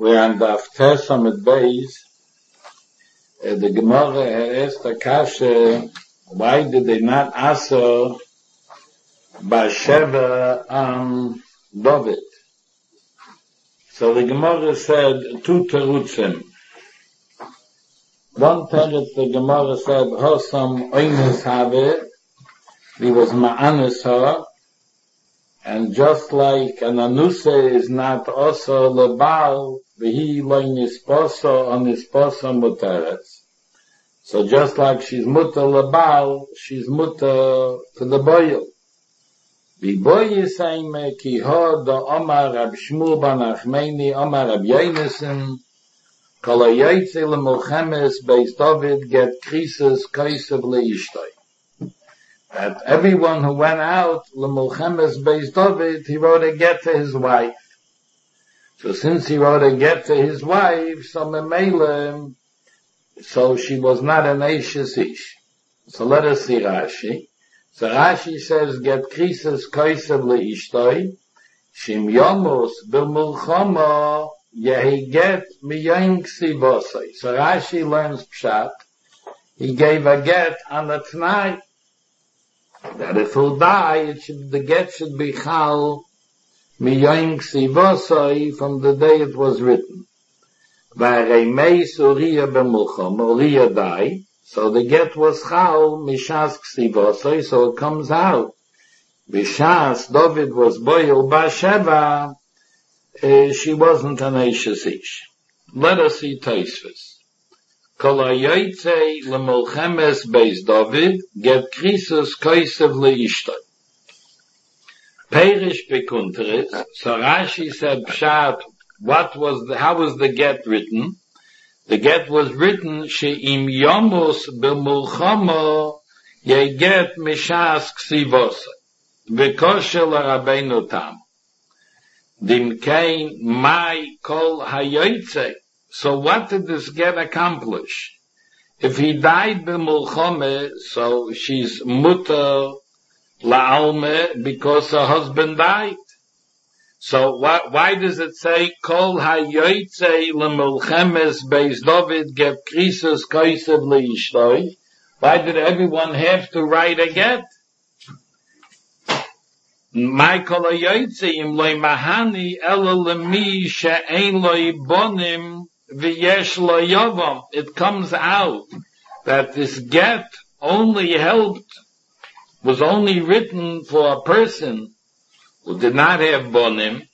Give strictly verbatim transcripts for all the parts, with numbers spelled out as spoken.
we're on the Aftesa mit Beis. Uh, the Gemara asked the Kasha, why did they not answer Bathsheba and David? So the Gemara said two terutzim. One teretz the Gemara said, Hosam oines have, he was ma'anis her, and just like an anusa is not also lebal, v'hi lo nisposo on nisposo muteretz. So just like she's mutter lebal, she's mutter to the boil. V'boye seime ki ho do Omar Rab Shmuel ban Achmeini Omar Rab Yonasan kol hayoytze lemelchemes beis David get krisis kaisav leishtoi. That everyone who went out, L'mulchemes Beis David, he wrote a get to his wife. So since he wrote a get to his wife, so Memele, so she was not an Eishes Ish. So let us see Rashi. So Rashi says, get krisis koisev leishtoi, shim yomos b'mulchama yehi get miyoin ksivosoi. So Rashi learns Pshat. He gave a get on the tonight. That if he'll die, it should, the get should be chal miyoin ksivosoi from the day it was written. V'aremeis Uriah b'mulcham, Uriah died, so the get was chal mishas ksivosoi, so it comes out. Mishas David was boil Bathsheba, uh, she wasn't an Eishes Ish. Let us see Tosfos. Kol hayoytze lemelchemes beis David get krisis koisev leishtoi. Perish bekunteres. So Rashi said Pshat. What was the, how was the get written? The get was written she'im yomos b'mulchama ye get mishas ksivos v'koshel Rabbeinu tam. Dim kein mai kol hayoytze. So what did this get accomplish? If he died b'mulchame, so she's mutter la'alme because her husband died. So why, why does it say kol hayoytze le'mulchemes beis David get krisis koisev leishtoi? Why did everyone have to write a get? My kol hayoytze im loy mahani ela lemi she'ein loy bonim v'yesh lo yovam. It comes out that this get only helped, was only written for a person who did not have bonim,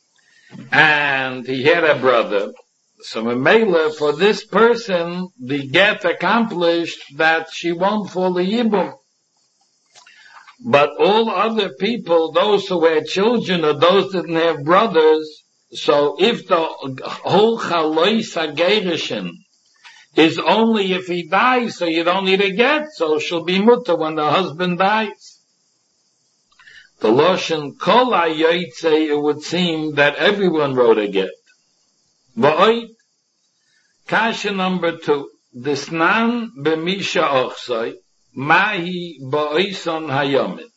and he had a brother. So Memele, for this person, the get accomplished that she won't fall the yibum. But all other people, those who had children or those that didn't have brothers, so if the whole chalois hagerishin is only if he dies, so you don't need a get, so she'll be mutter when the husband dies. The Loshen kol hayoytze, it would seem that everyone wrote a get. V'oit, kasha number two, Disnan b'misha ochsoi, mahi ba'oison hayomin.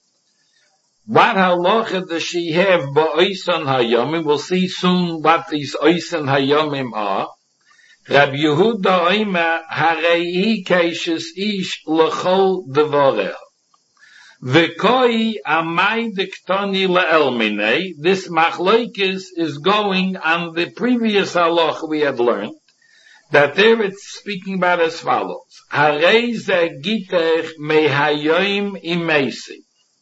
What halacha does she have ba'oison hayomim? We'll see soon what these oison hayomim are. Rabbi Yehuda oima harei keishes ish l'chol devoreh. V'koi amai diktoni le'elminei. This machlokes is going on the previous halacha we have learned. That there it's speaking about as follows. Harei ze gitech mehayoim imesi.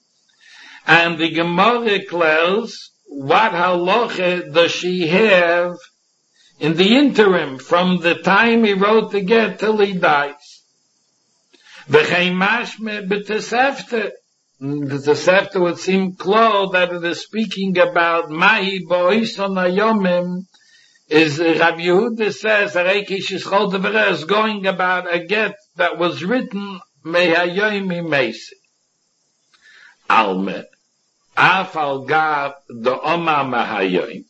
And the Gemara declares, what halacha does she have in the interim from the time he wrote the get till he dies? V'chein mashme b'tesefte. The Tesefta would seem clear that it is speaking about mahi ba'oison hayomim. Is Rabbi Yehuda says Harei she's chol devoreh is going about a get that was written mehayoim imesi. Alme. Afal gav the Oma Mahayoim.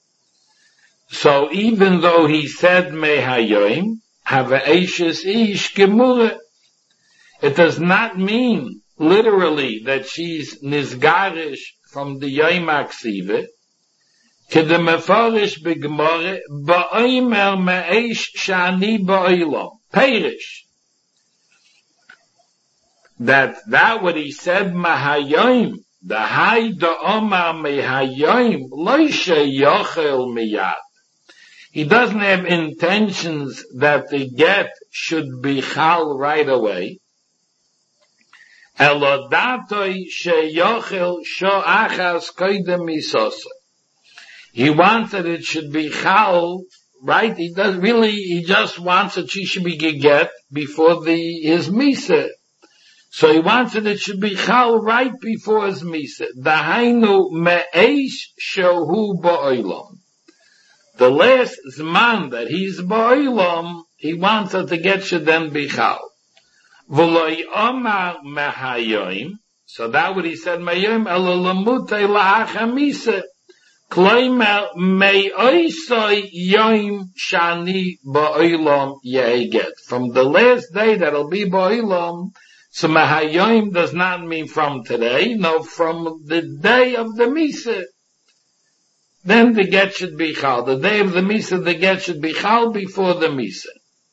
So even though he said Mehayoim, have a Eishes Ish Gemurah, it does not mean literally that she's Nizgarish from the Yom HaKsiva. Kedemefarish b'gemore ba'omer me'esh shani ba'olam. Perish. That that what he said mahayim, the hay da omar mehayim, loisha yochel miyad. He doesn't have intentions that the get should be chal right away. Elodatoi sheyochel sho achas koidem misosa. He wants that it should be chal, right? He does really, he just wants that she should be get before the, his misa. So he wants that it should be chal right before his misa. Dahainu me'esh shohu ba'olam. The last zman that he's ba'olam, he wants that the get should then be chal. V'loi omar mehayoim. So that what he said, mehayoim ela lamutei la'acha misa. Kloimer mei oisoi yoim shani ba'olam yeget. From the last day that'll be ba'olam, so mehayoim does not mean from today, no, from the day of the misa. Then the get should be chal. The day of the misa, the get should be chal before the misa.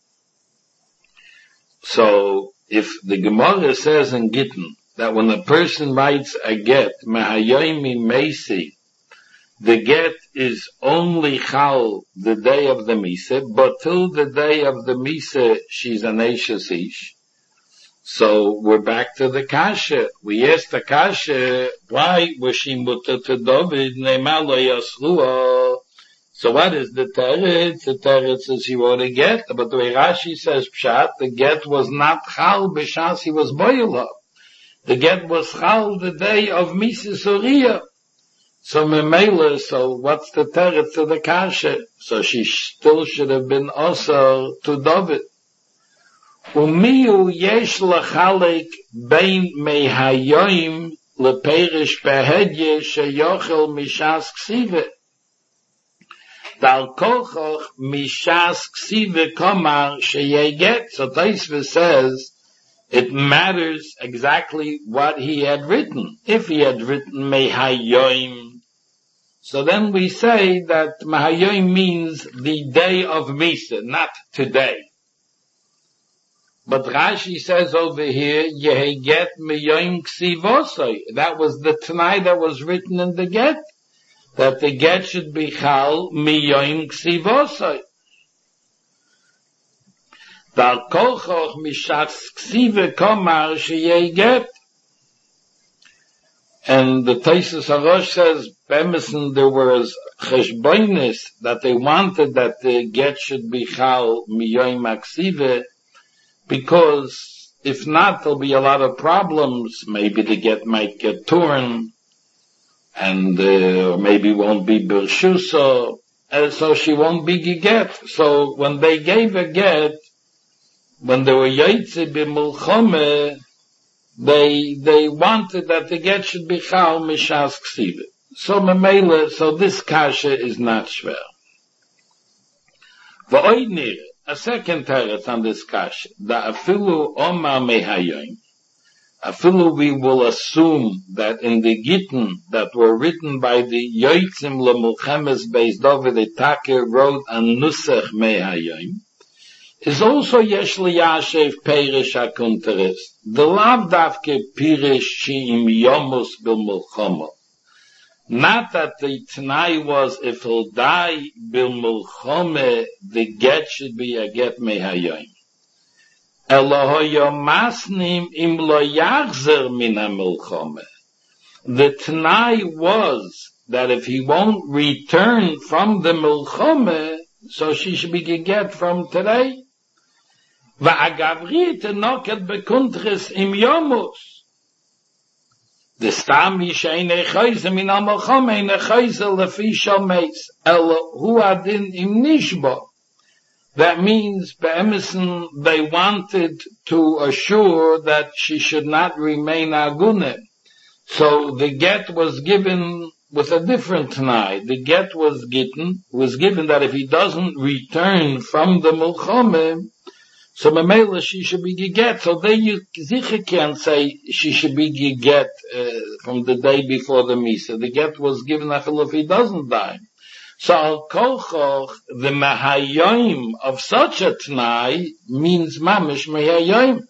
So, if the Gemara says in Gittin, that when a person writes a get, mehayoimi meisi, the get is only chal the day of the misa, but till the day of the misa, she's an eishes ish. So we're back to the kasha. We asked the kasha, why was she mutter to David? Ne'emar lo yasruah. So what is the teretz? The teretz is he wrote a get, but the way Rashi says pshat, the get was not chal b'shas he was boiler. The get was chal the day of Misa Suriyah. So memela, so what's the teretz to the kasha? So she still should have been also to David. Umiu yesh lachalek bein mehayoim leperish behedye sheyochel mishas ksive. Dal kolchoch mishas ksive komar sheyeget. So Tosfos says it matters exactly what he had written. If he had written mehayoim, so then we say that mehayoim means the day of Misa, not today. But Rashi says over here, Yeheget miyoim ksivosoi. That was the Tanai that was written in the get. That the get should be chal miyoim ksivosoi. Dal kolchoch mishas ksive komar sheyeget. And the Tosfos Harosh says, Bemison, there was cheshbonis that they wanted that the get should be chal miyoim aksive. Because if not, there'll be a lot of problems. Maybe the get might get torn, and uh, maybe won't be birshusa, and so she won't be get. So when they gave a get, when they were yaitze b'mulchome, they they wanted that the get should be chal mishas ksiva. So memela, so this kasha is not shver. V'oid a second teretz on this kasha, that afilu omar mehayoim, afilu we will assume that in the Gittin that were written by the Yoitzim leMulchemes Beis David Etake wrote an Nusach mehayoim, is also yesh liyashev perish hakunteres, the lav davke pirish she'im yomus b'mulchama. Not that the Tanai was, if he'll die bil mulchome, the get should be a get mehayoim. Elohoyo masnim im lo yachzer min ha-mulchome. The Tanai was that if he won't return from the mulchome, so she should be a get from today. Va'agavri tenoket bekuntres im yomus. The stami sheine chayze min ha-mulchome eine chayze lefi shomeis. Elo hu adin im nishbo. That means, be'emison, they wanted to assure that she should not remain agune. So the get was given with a different Tanai. The get was given, was given that if he doesn't return from the mulchome, so memela she should be get. So they you sicher can't say she should be get uh, from the day before the misa. The get was given after if he doesn't die. So al kolchoch, the Mahayim of such a Tnai means mamish Mahayim.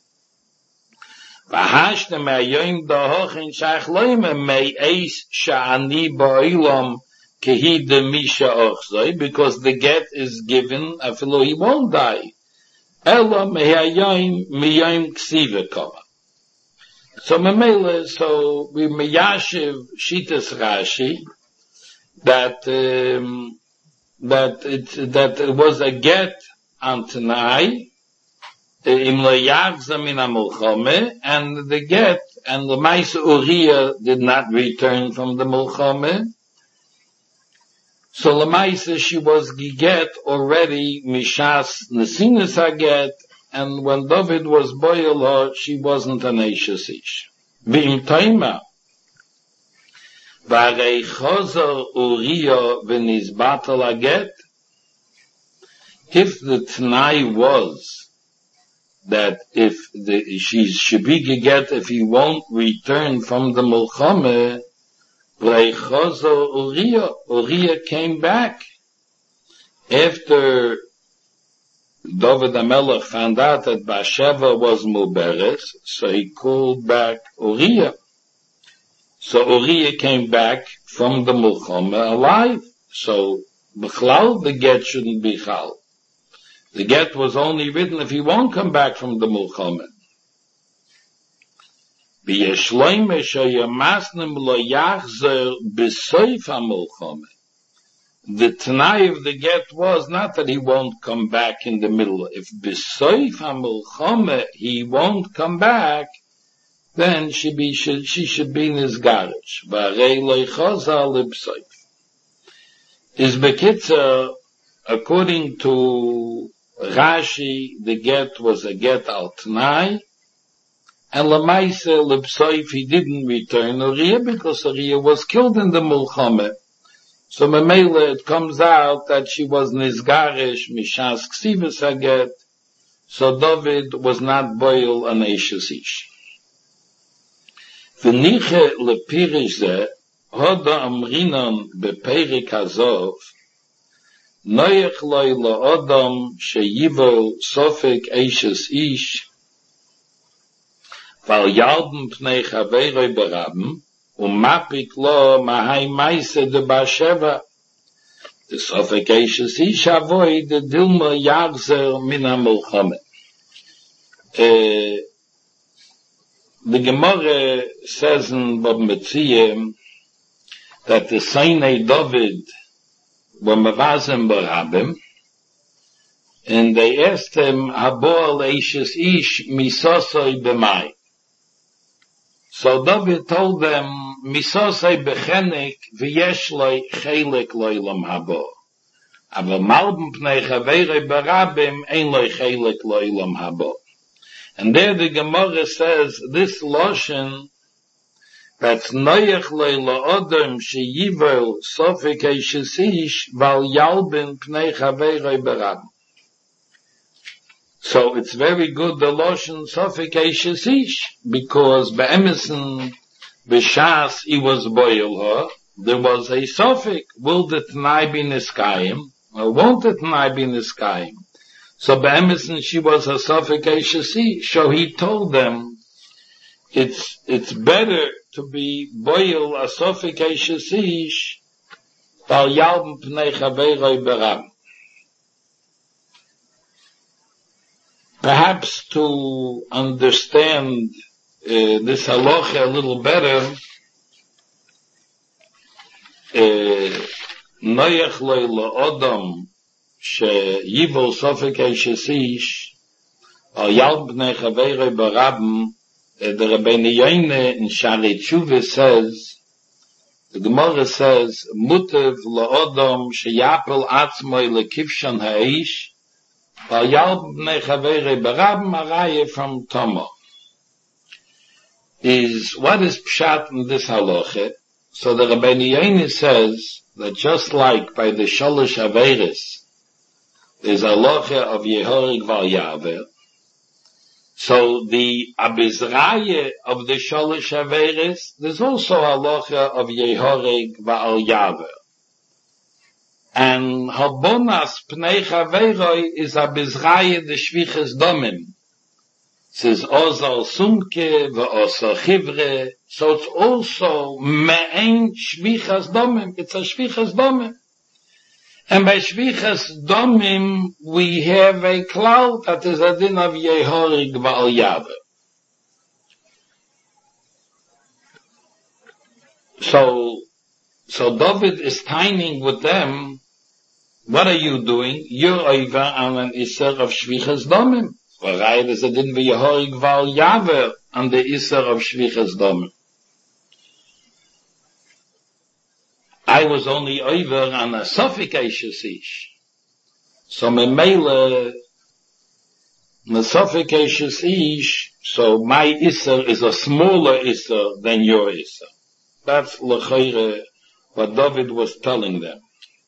V'hashne Mahayim da'hochin shach loime mei eis sha'ani ba'olam kehi de misha ochzoi, because the get is given, afilo he won't die. Ela Mahayim miyayim ksiva koma. So Mamela, so we meyashiv shitas Rashi, that um, that it that it was a get on Tanai, im loyavzam in amulchome, and the get and the Maisa Uriah did not return from the mulchome. So the Maisa she was giget already mishas nesinas haget. And when David was boil her, she wasn't an Eishes Ish. V'im taima, v'arei chozer Uriah v'nizbatel haget, if the T'nai was that if the, she should be geget if he won't return from the Mulchame, v'arei chozer Uriah, Uriah came back. After David HaMelech found out that Bathsheba was Muberes, so he called back Uriah. So Uriah came back from the Mulchama alive. So B'chlal, the get shouldn't be chal. The get was only written if he won't come back from the Mulchama. V'yeshloime sheyamasnim lo yachzer b'soif ha-Mulchama. The T'nai of the get was not that he won't come back in the middle. If b'soif ha-Mulchama he won't come back, then she be should, she should be in his garage. V'arei lo chazal l'b'soif. Is bekitzer, according to Rashi, the get was a get al T'nai, and l'maise l'b'soif he didn't return Uriah because Uriah was killed in the Mulchama. So Mamela, it comes out that she was nizgarish mishas ksivas haget, so David was not boil an Eishes Ish. V'niche lepirish ze, hoda amrinon beperik hazov, noyech loy la'odam sheyivol sofek Eishes Ish, val yalden pnei chaveroi berabem, Um mapik lo mahai meise de Bathsheba. The suffocations ish avoid the dilma yagzer min ha-Mulchama. Uh, the Gemara says in Bab Metziyah that the Sinai David were mavazim barabim, and they asked him, Habor leishes ish misosoi b'mai. So David told them, Misosei bechenik v'yesh loy chelik loylam habo. Aber malbim pnei chaverei barabim ein loy chelik loylam habo. And there the Gemara says, this lotion, that's noyech loy la'odem sheyivel sofik eishes ish val yalbin pnei chaverei barabim. So it's very good the lotion sofik eishes ish, because be'emison b'shas he was boil her, there was a sofik, will the T'nai be niskayim, or won't the T'nai be niskayim? So be'emison she was a sofik eishes ish, so he told them, it's, it's better to be boil a sofik eishes ish, val yalbin pnei chaveroi barabim. Perhaps to understand uh, this halacha a little better, noyach loy la'odam sheyivol sofek eishes ish al yalb bnei chaveroi barabim. The Rabbeinu Yoine in Shari Tshuva says, the Gemara says, mutev la'odam sheyapel atzmoi lekivshan ha'ish al yalb bnei chaveroi barabim araya from Tomo. Is, what is pshat in this halacha? So the Rabbeinu Yoine says that just like by the Sholosh Averis, there's a halacha of Yehorig Val Yaver, so the Abizraya of the Sholosh Averis, there's also a halacha of Yehorig Val Yaver. And Habonas Pnei Chaveroi is a Bizraye de Shviches Domim. It says Ozal Sumke ve'Osal Chivre. So it's also Me'en Shviches Domim. It's a Shviches Domim. And by Shviches Domim we have a cloud that is a din of Yehorig Va'al Yaver. So, so David is timing with them. What are you doing? You're over on an Isser of Shviches Domim. Right, is a din v'Yehorig Va'al Yaver on the Isser of Shviches Domim. I was only over on a suffocacious ish. So me mele, the suffocacious ish, so my Isser is a smaller Isser than your Isser. That's l'chayre what David was telling them.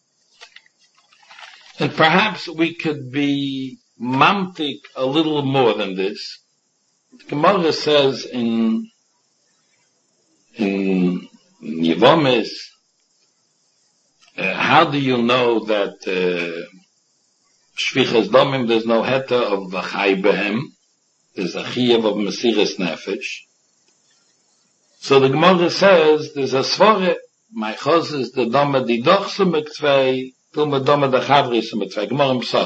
And perhaps we could be mamtik a little more than this. The Gemara says in in Yevomes, uh, how do you know that Shviches uh, Domim there's no heter of v'chai behem, there's a chiyuv of Mesiras Nefesh. So the Gemara says there's a svore, my chos is the doma di doch sumitzvei, tume doma da chavri sumitzvei, Gemara Pesach.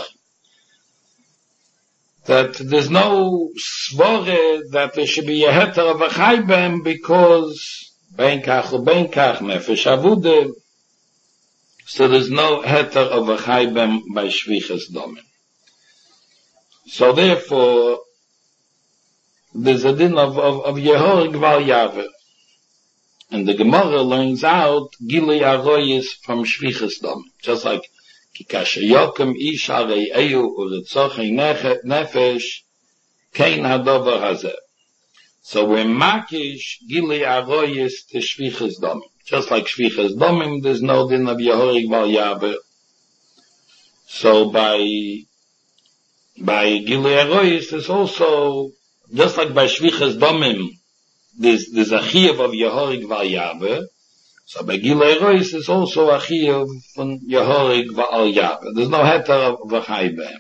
That there's no svore that there should be a heter of a chaybem because ben kach u ben kach nefesh avude. So there's no heter of a chaybem by Shviches Domim. So therefore, there's a din of, of, of Yehorig Va'al Yaver. And the Gemara learns out Gilui Aroyis from Shviches Domim. Just like Kikasha Yokem Ish Arei Eyu Uretzochei Nefesh Kein Hadover Hazeh. So we're makish Gilui Aroyis to Shviches Domim. Just like Shviches Domim, there's no din of Yehorig Va'al Yaver. So by by Gilui Aroyis, there's also, just like by Shviches Domim, there's, there's a chiyuv of Yehorig Va'al Yaver. So by Gilui Aroyis is also a chiyuv from Yehorig Va'al Yaver. There's no heter of v'chai behem.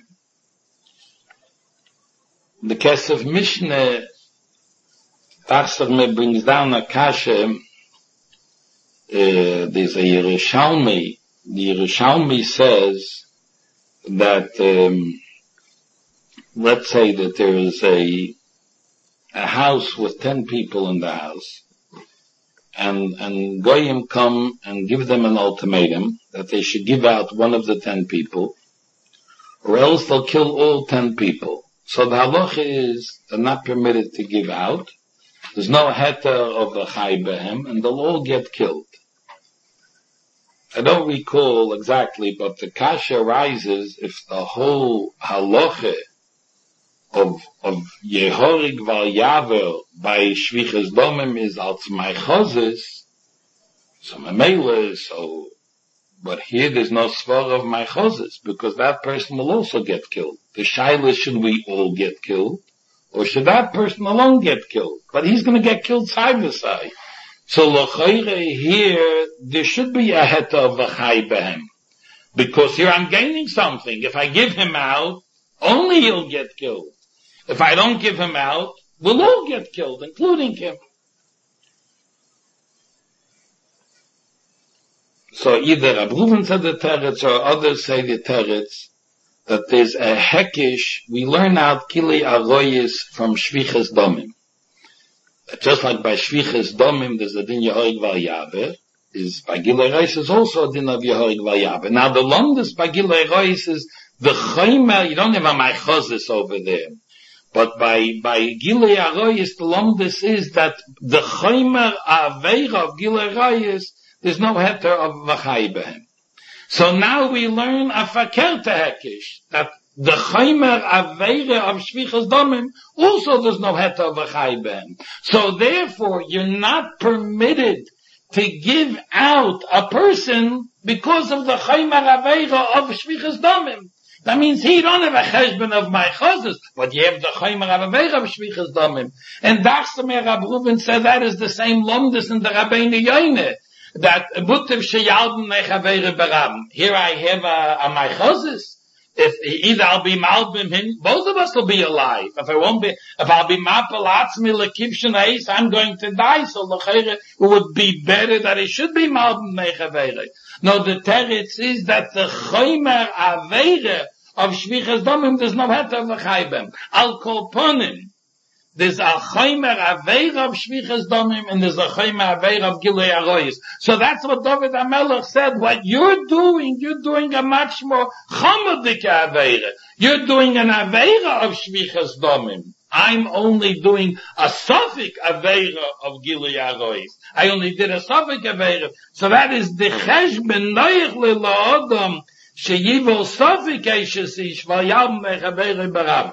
The Kesef Mishneh Tachsach brings down a kasha. Uh, there's a Yerushalmi. The Yerushalmi says that um, let's say that there is a a house with ten people in the house, and and Goyim come and give them an ultimatum that they should give out one of the ten people, or else they'll kill all ten people. So the halacha is they're not permitted to give out. There's no heter of a chai behem, and they'll all get killed. I don't recall exactly, but the kasha arises if the whole halacha of of Yehorig Va'al Yaver by Shviches Domim is als my chozes, so memele, so but here there's no svar of my chozes because that person will also get killed. The shaila, should we all get killed, or should that person alone get killed? But he's going to get killed side by side. So l'chayre here there should be a heter of v'chai behem, because here I'm gaining something. If I give him out, only he'll get killed. If I don't give him out, we'll all get killed, including him. So either Rab Reuven said the teretz or others say the teretz that there's a hekish. We learn out Gilui Aroyis from Shviches Domim. Just like by Shviches Domim there's a din Yehorig Va'al Yaver, is by Gilui Aroyis is also a din of Yehorig Va'al Yaver. Now the longest by Gilui Aroyis is the chaymer. You don't have a maichozis over there. But by, by Gilui Aroyis, the longest is that the chaymer aveira of Gilui Aroyis, there's no heter of v'chai behem. So now we learn a fakerte hekish, that the chaymer aveira of Shviches Domim, also there's no heter of v'chai behem. So therefore, you're not permitted to give out a person because of the chaymer aveira of Shviches Domim. That means he don't have a cheshbon of my chazes, but you have the chaymer aveira of Shviches Domim. And Dachsamer Rab Reuven said that is the same lomdus in the Rabbeinu Yoine. that Mutiv Sheyalbim Nechavere Baram. Here I have a, a my chazis. If either I'll be malbim him, both of us will be alive. If I won't be, if I'll be mapalatzmi lekivshin eis, I'm going to die. So l'chere, it would be better that it should be malbim nechavere. No, the teretz is that the chomer avere of shvichas domim does not have to v'chaybem. Al kol ponim. There's a chomer avere of shvichas domim and there's a chomer avere of gilui aroyis. So that's what David HaMelech said. What you're doing, you're doing a much more chomedik avere. You're doing an avere of shvichas domim. I'm only doing a suffik avere of gilui aroyis. I only did a suffik avere. So that is the cheshben noich le'la'odam sheyivol suffik eishes ish v'yam nechavere baram.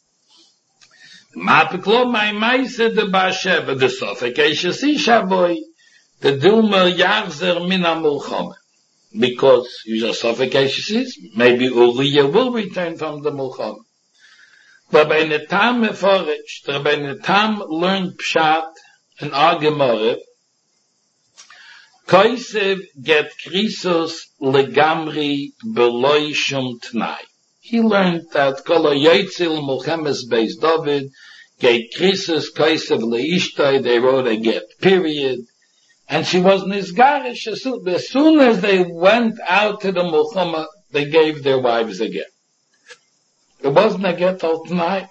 Mapiklo my meise de Basheva de Sofekeshes Ishavoy the Dilmer Yachzer min ha-Mulchama, because you just Sofekeshes is maybe Uriah will return from the Mulchama. But by the time Meforich, the by the time learned Pshat and Agemore, Koisev get Krisos legamri beloi shum tnai. He learned that Kolo Yotzil Mulchemes Beis David gave Krisus Koisev Leishtai, they wrote a get, period. And she was Nizgarish. As soon as they went out to the Mulchama, they gave their wives a get. It wasn't a get all tonight.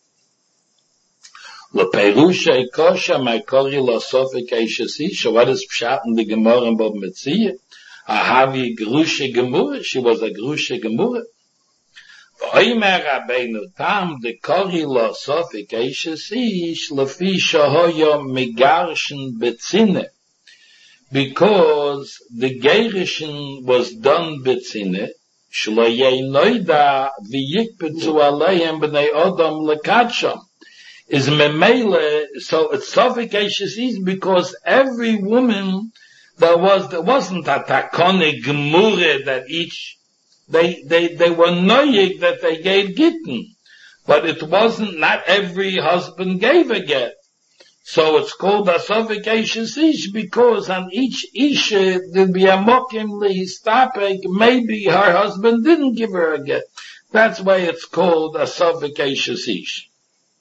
Leperusha Ikosha, my Kori Losofik Eishesisha, what is Pshat in the Gemara in Bob Metzia? Ahavi Grusha Gemura, she was a Grusha Gemura. Oimer Rabbeinu Tam de Kori Lo Sofik Eishes Ish Lefi Shahoyo Megarshen Betzine, because the Gerishin was done Betzine Shlo Yei Noida V'Yikpetzu Aleim B'nei Odom Lekatsham is Memele. So it's Sofik Eishes Ish because every woman there was there wasn't a Takone Gemure that each They, they, they were noyig that they gave gitten. But it wasn't, not every husband gave a get. So it's called a Sofik Eishes Ish because on each Isha there'd be a mokim lehistapek, maybe her husband didn't give her a get. That's why it's called a Sofik Eishes Ish.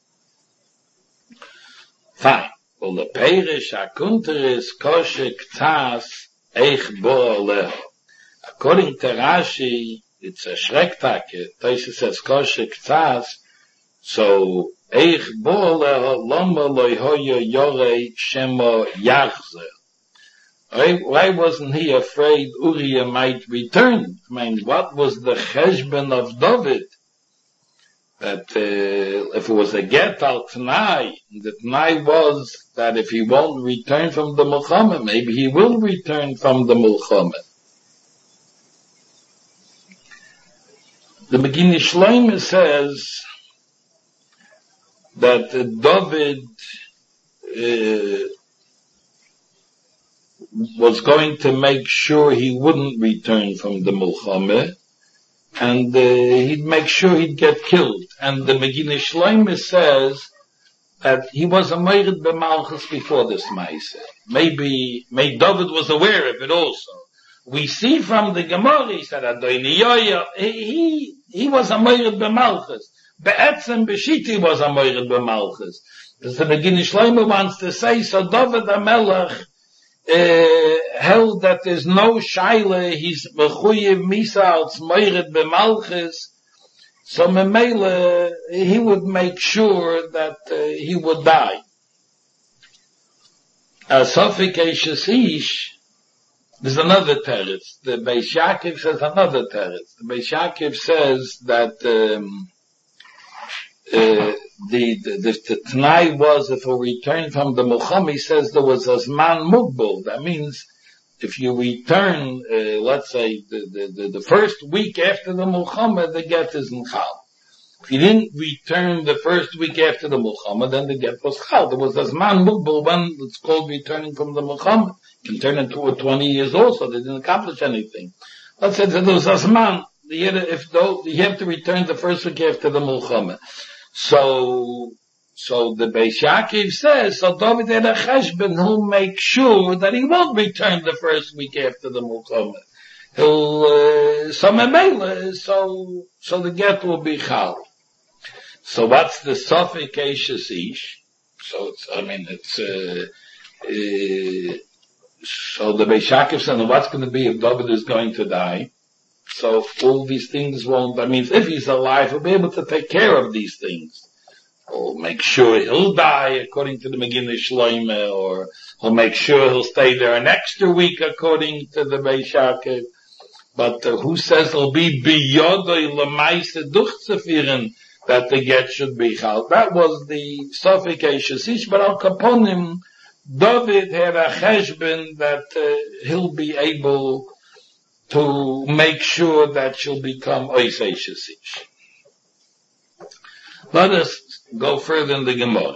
Fine. Well, the Perish HaKunteris Koshe K'tas Eich Bo Aleho. According to Rashi, it's a shrektake. Taisa says koshe k'tas. So eich bo loma loihoyo yorei shemo yachzer. Why wasn't he afraid Uriah might return? I mean, what was the cheshbon of David? That uh, if it was a get al t'nai, the t'nai was that if he won't return from the Mulchama, maybe he will return from the Mulchama. The Megillah Shloimeh says that uh, David uh, was going to make sure he wouldn't return from the Mulchama, and uh, he'd make sure he'd get killed. And the Megillah Shloimeh says that he was a Meirid B'Malchus before this Maaseh. Maybe, maybe David was aware of it also. We see from the Gemara, he said, Adoni Yoya, he, he was a Meirid B'Malchus. Be'etzem B'Shiti was a Meirid B'Malchus. Because the Megillah Shloimeh wants to say, so David HaMelech uh, held that there's no Shaila, he's Mechuyev Misa als Meirid B'Malchus. So Memele, he would make sure that uh, he would die. As Sofik Eishes Ish, there's another teretz. The Beis Yaakov says another teretz. The Beis Yaakov says that um, uh, the the the, the t'nai was if we return from the Mulchama, he says there was a zman mugbal. That means if you return, uh, let's say the, the the the first week after the Mulchama, the get is in chal. If you didn't return the first week after the Mulchama, then the get was chal. There was a zman mugbal when it's called returning from the Mulchama. Can turn into twenty years also. They didn't accomplish anything. Let's say that there was a zman. If though you have to return the first week after the Mulchama. So So the Beis Yaakov says, so David had a cheshbon, he'll make sure that he won't return the first week after the Mulchama. He'll, uh, so memela, so, so the get will be chal. So what's the Sofik Eishes Ish? So it's, I mean, it's, uh, uh, so the Beis Yaakov said, what's going to be if David is going to die? So all these things won't, I mean, if he's alive, he'll be able to take care of these things. He'll make sure he'll die according to the Megillah Shloimeh, or he'll make sure he'll stay there an extra week according to the Beis Yaakov. But uh, who says it'll be biyodoi lemaise duchzufiren that the get should be chal? That was the Sofik Eishes Ish, but al kaponim, David had a cheshbon that uh, he'll be able to make sure that she'll become Ois Eishes Ish. Let us go further in the Gemara.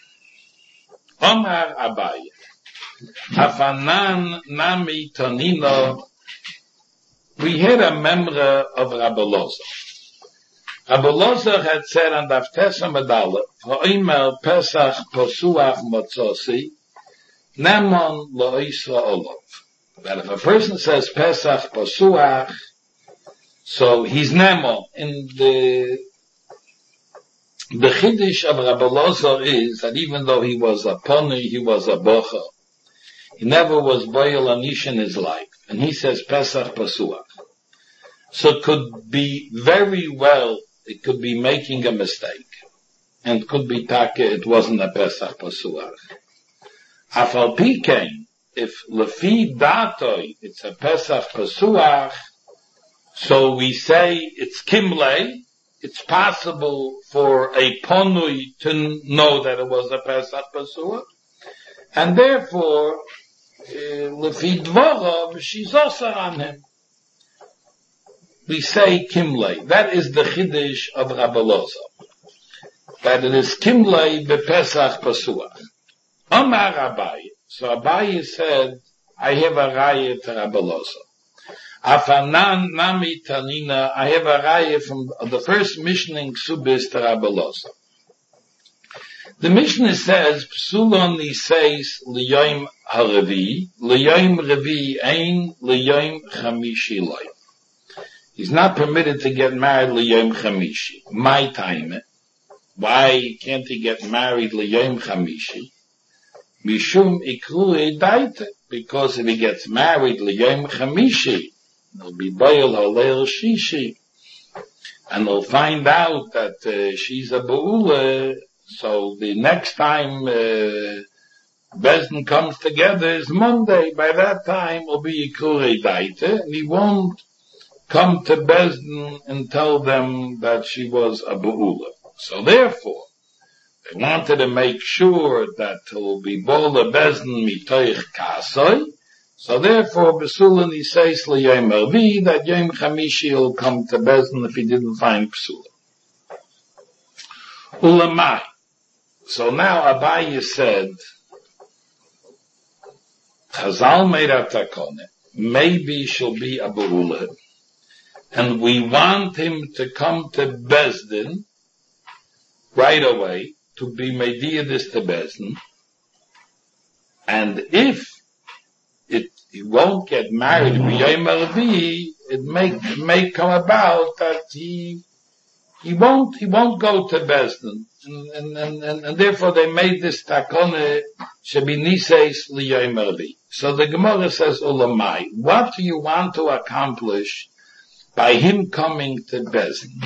Omar Abaye, Hafanan Nami Tonino. We had a member of Rabbi Loza. Rabbi Loza had said on Daftesa Medala, Ha'imel Pesach Posuach Motzosi, Nemon Lo Isra Olov. That if a person says Pesach Posuach, so he's Nemon. In the The Chiddush of Rabbi Loza is that even though he was a pony, he was a bocha, he never was boil anish in his life. And he says Pesach Pasuach. So it could be very well, it could be making a mistake. And could be take, it wasn't a Pesach Pasuach. Afal Pi came, if Lefi Datoi, it's a Pesach Pasuach, so we say it's Kimlei, it's possible for a ponui to know that it was a Pesach Pasuach, and therefore, lefi dvorav, she's also on him. We say Kimlei. That is the Chiddush of Rabbi Loza. That it is Kimlei bePesach Pasuach. Omar Abaye. So Abaye said, I have a raya to Rabbi Loza. Afanan Nami Tanina, I have a raya from the first Mishnah in Ksubis to Rabbi Loza. The Mishnah says, Psulon Niseis Liyoim Haravi, Liyoim Revi Ein, Liyoim Chamishi Loy. He's not permitted to get married Liyoim Chamishi. My time. Why can't he get married Liyoim Chamishi? Mishum Ikru Edaita. Because if he gets married Liyoim Chamishi, he'll be Boil Halel Shishi. And he'll find out that uh, she's a Ba'ula. So the next time uh, Bezdin comes together is Monday. By that time will be Yikurei Daite, and he won't come to Bezdin and tell them that she was a Ba'ula. So therefore, they wanted to make sure that it will be Bola Bezdin Mitoich Kasoi. So therefore, Besulan he says L'Yom Arvi, that Yom Chamishi will come to Bezdin if he didn't find Psula. Ulamai. So now Abaye said, Chazal made a takone. Maybe she'll be a Ba'ula. And we want him to come to Bezdin right away to be Mediyadis to Bezdin. And if it, he won't get married B'Yom Arvi, it may, may come about that he, he won't, he won't go to Bezdin. And, and, and, and therefore they made this takone shebi niseis liyom arvi. So the Gemara says, Ulamai, what do you want to accomplish by him coming to Bezdin?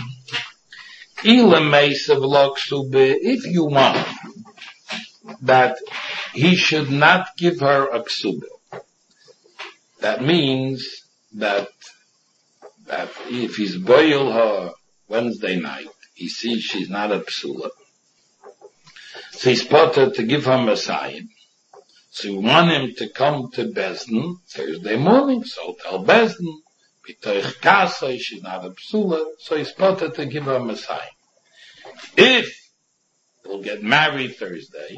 If you want that he should not give her a ksubah, that means that that if he's boil her Wednesday night, he sees she's not a psula, so he's spotted to give her Messiah. So we want him to come to Bezdin Thursday morning. So tell Bezdin, B'toich Kasei, she's not a psula. So he's spotted to give her Messiah. If he'll get married Thursday,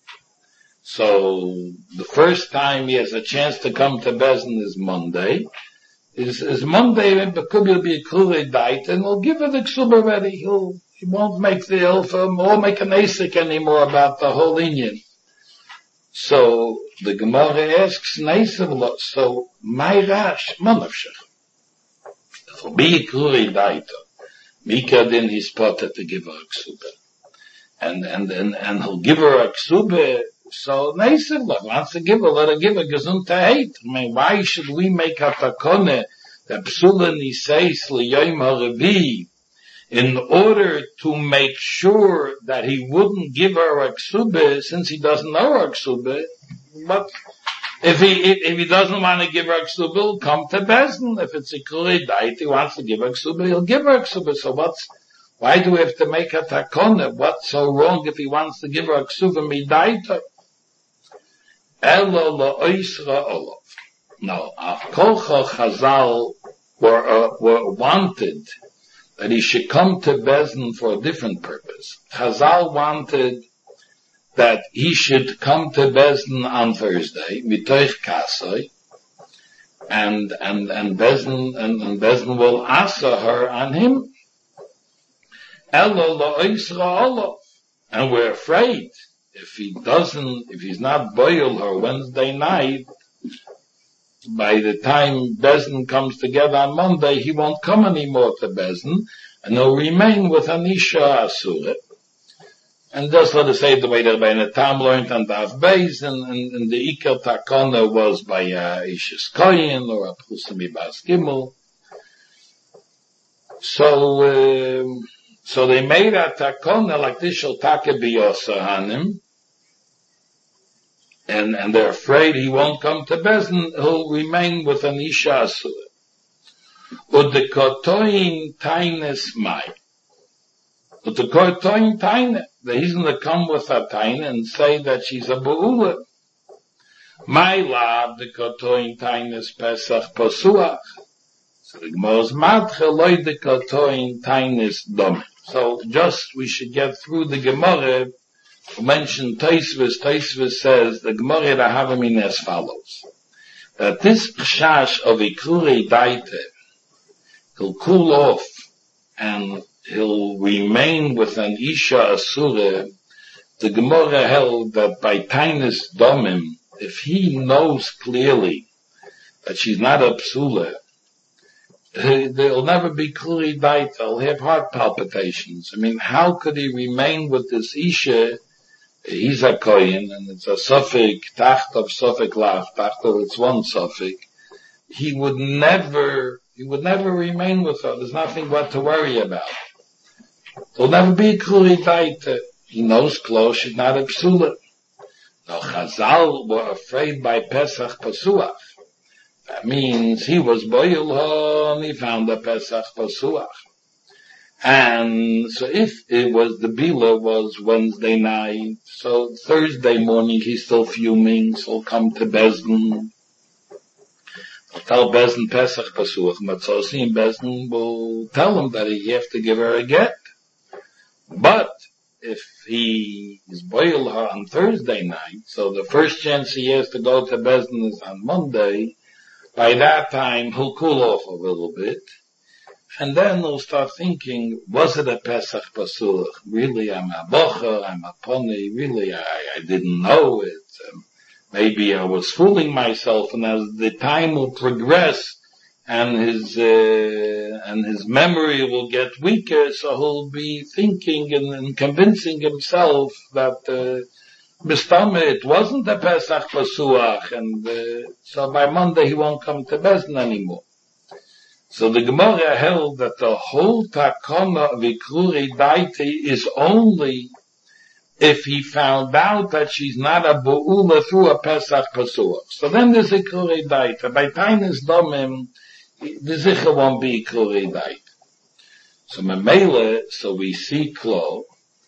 so the first time he has a chance to come to Bezdin is Monday. Is, is Monday, but could be a Klure Dait, and he'll give her the Ksuba already. He'll, He won't make the ilfim or make an asik anymore about the whole Indian. So the Gemara asks, Neisavla, so my rash, manavshach. For be kuri daita. Mika then he spotted to give her a ksuba. And, and, and, and he'll give her a ksuba, so Neisavla wants to give her, let her give her gesundta hate. I mean, why should we make a takone that psula niseis liyoyim haravi in order to make sure that he wouldn't give her a ksuba since he doesn't know her ksuba? But if he, if, if he doesn't want to give her a ksuba, he'll come to Bezdin. If it's a kuri dait, he wants to give her a ksuba, he'll give her a ksuba. So what's, why do we have to make a takone? What's so wrong if he wants to give her a ksuba midaita? Elo lo oisra olav. No, Kolcha Chazal were, uh, were wanted that he should come to Bezdin for a different purpose. Chazal wanted that he should come to Bezdin on Thursday, mitoich kasoi, and, and, and Bezdin, and, and Bezdin will asa her on him. Elo lo oisra olav. And we're afraid, if he doesn't, if he's not boil her Wednesday night, by the time Bezdin comes together on Monday, he won't come anymore to Bezdin, and he'll remain with Anisha Asura. And just let us say the way that by the Tam learned on Daf Beis, and, and, and the Iker Takona was by uh, Ishis Koyin, or Abchusami Bas Gimel. So, um, so they made a Takona like this, shall take biyosa hanim, and, and they're afraid he won't come to Bezdin, he'll remain with Anisha Asura. Ud the kotoin taines mai. Ud the kotoin taine. He's going to come with a taine and say that she's a bu'ula. My love, the kotoin taines pesach pasuach. So the Gemara's matche loy the kotoin taines dome. So just we should get through the Gemara. We mentioned Taisvis. Taisvis says the Gemara Rahavim as follows. That this chash of ikure daite, he'll cool off and he'll remain with an Isha Asura. The Gemara held that by Tainis Domim, if he knows clearly that she's not a Psula, there'll never be Kuri Daita, he'll have heart palpitations. I mean, how could he remain with this Isha? He's a Kohen, and it's a Suffolk, Tacht of Suffolk Lach, Tacht of it's one Suffolk. He would never He would never remain with her. There's nothing what to worry about. There'll never be Kuri Daita. He knows close, she's not a Psula. No, Chazal were afraid by Pesach Pasuach. That means he was boil her and he found a Pesach Pasuach. And so if it was, the Bila was Wednesday night, so Thursday morning he's still fuming, so he'll come to Bezdin. Tell Bezdin Pesach Pasuach Matzosi, and Bezdin will tell him that he have to give her a get. But if he is boil her on Thursday night, so the first chance he has to go to Bezdin is on Monday, by that time he'll cool off a little bit, and then he'll start thinking, was it a Pesach Pasuach? Really, I'm a bocher, I'm a pony, really, I, I didn't know it. Um, Maybe I was fooling myself, and as the time will progress, and his uh, and his memory will get weaker, so he'll be thinking and, and convincing himself that uh, Bistame, it wasn't a Pesach Pasuach, and uh, so by Monday he won't come to Bezdin anymore. So the Gemara held that the whole takona of Ikruri Daiti is only if he found out that she's not a bu'ula through a Pesach Pasuach. So then there's Ikruri Daita. By Tainis Domim, the Zicha won't be Ikruri Daita. So Memele, so we see Klo,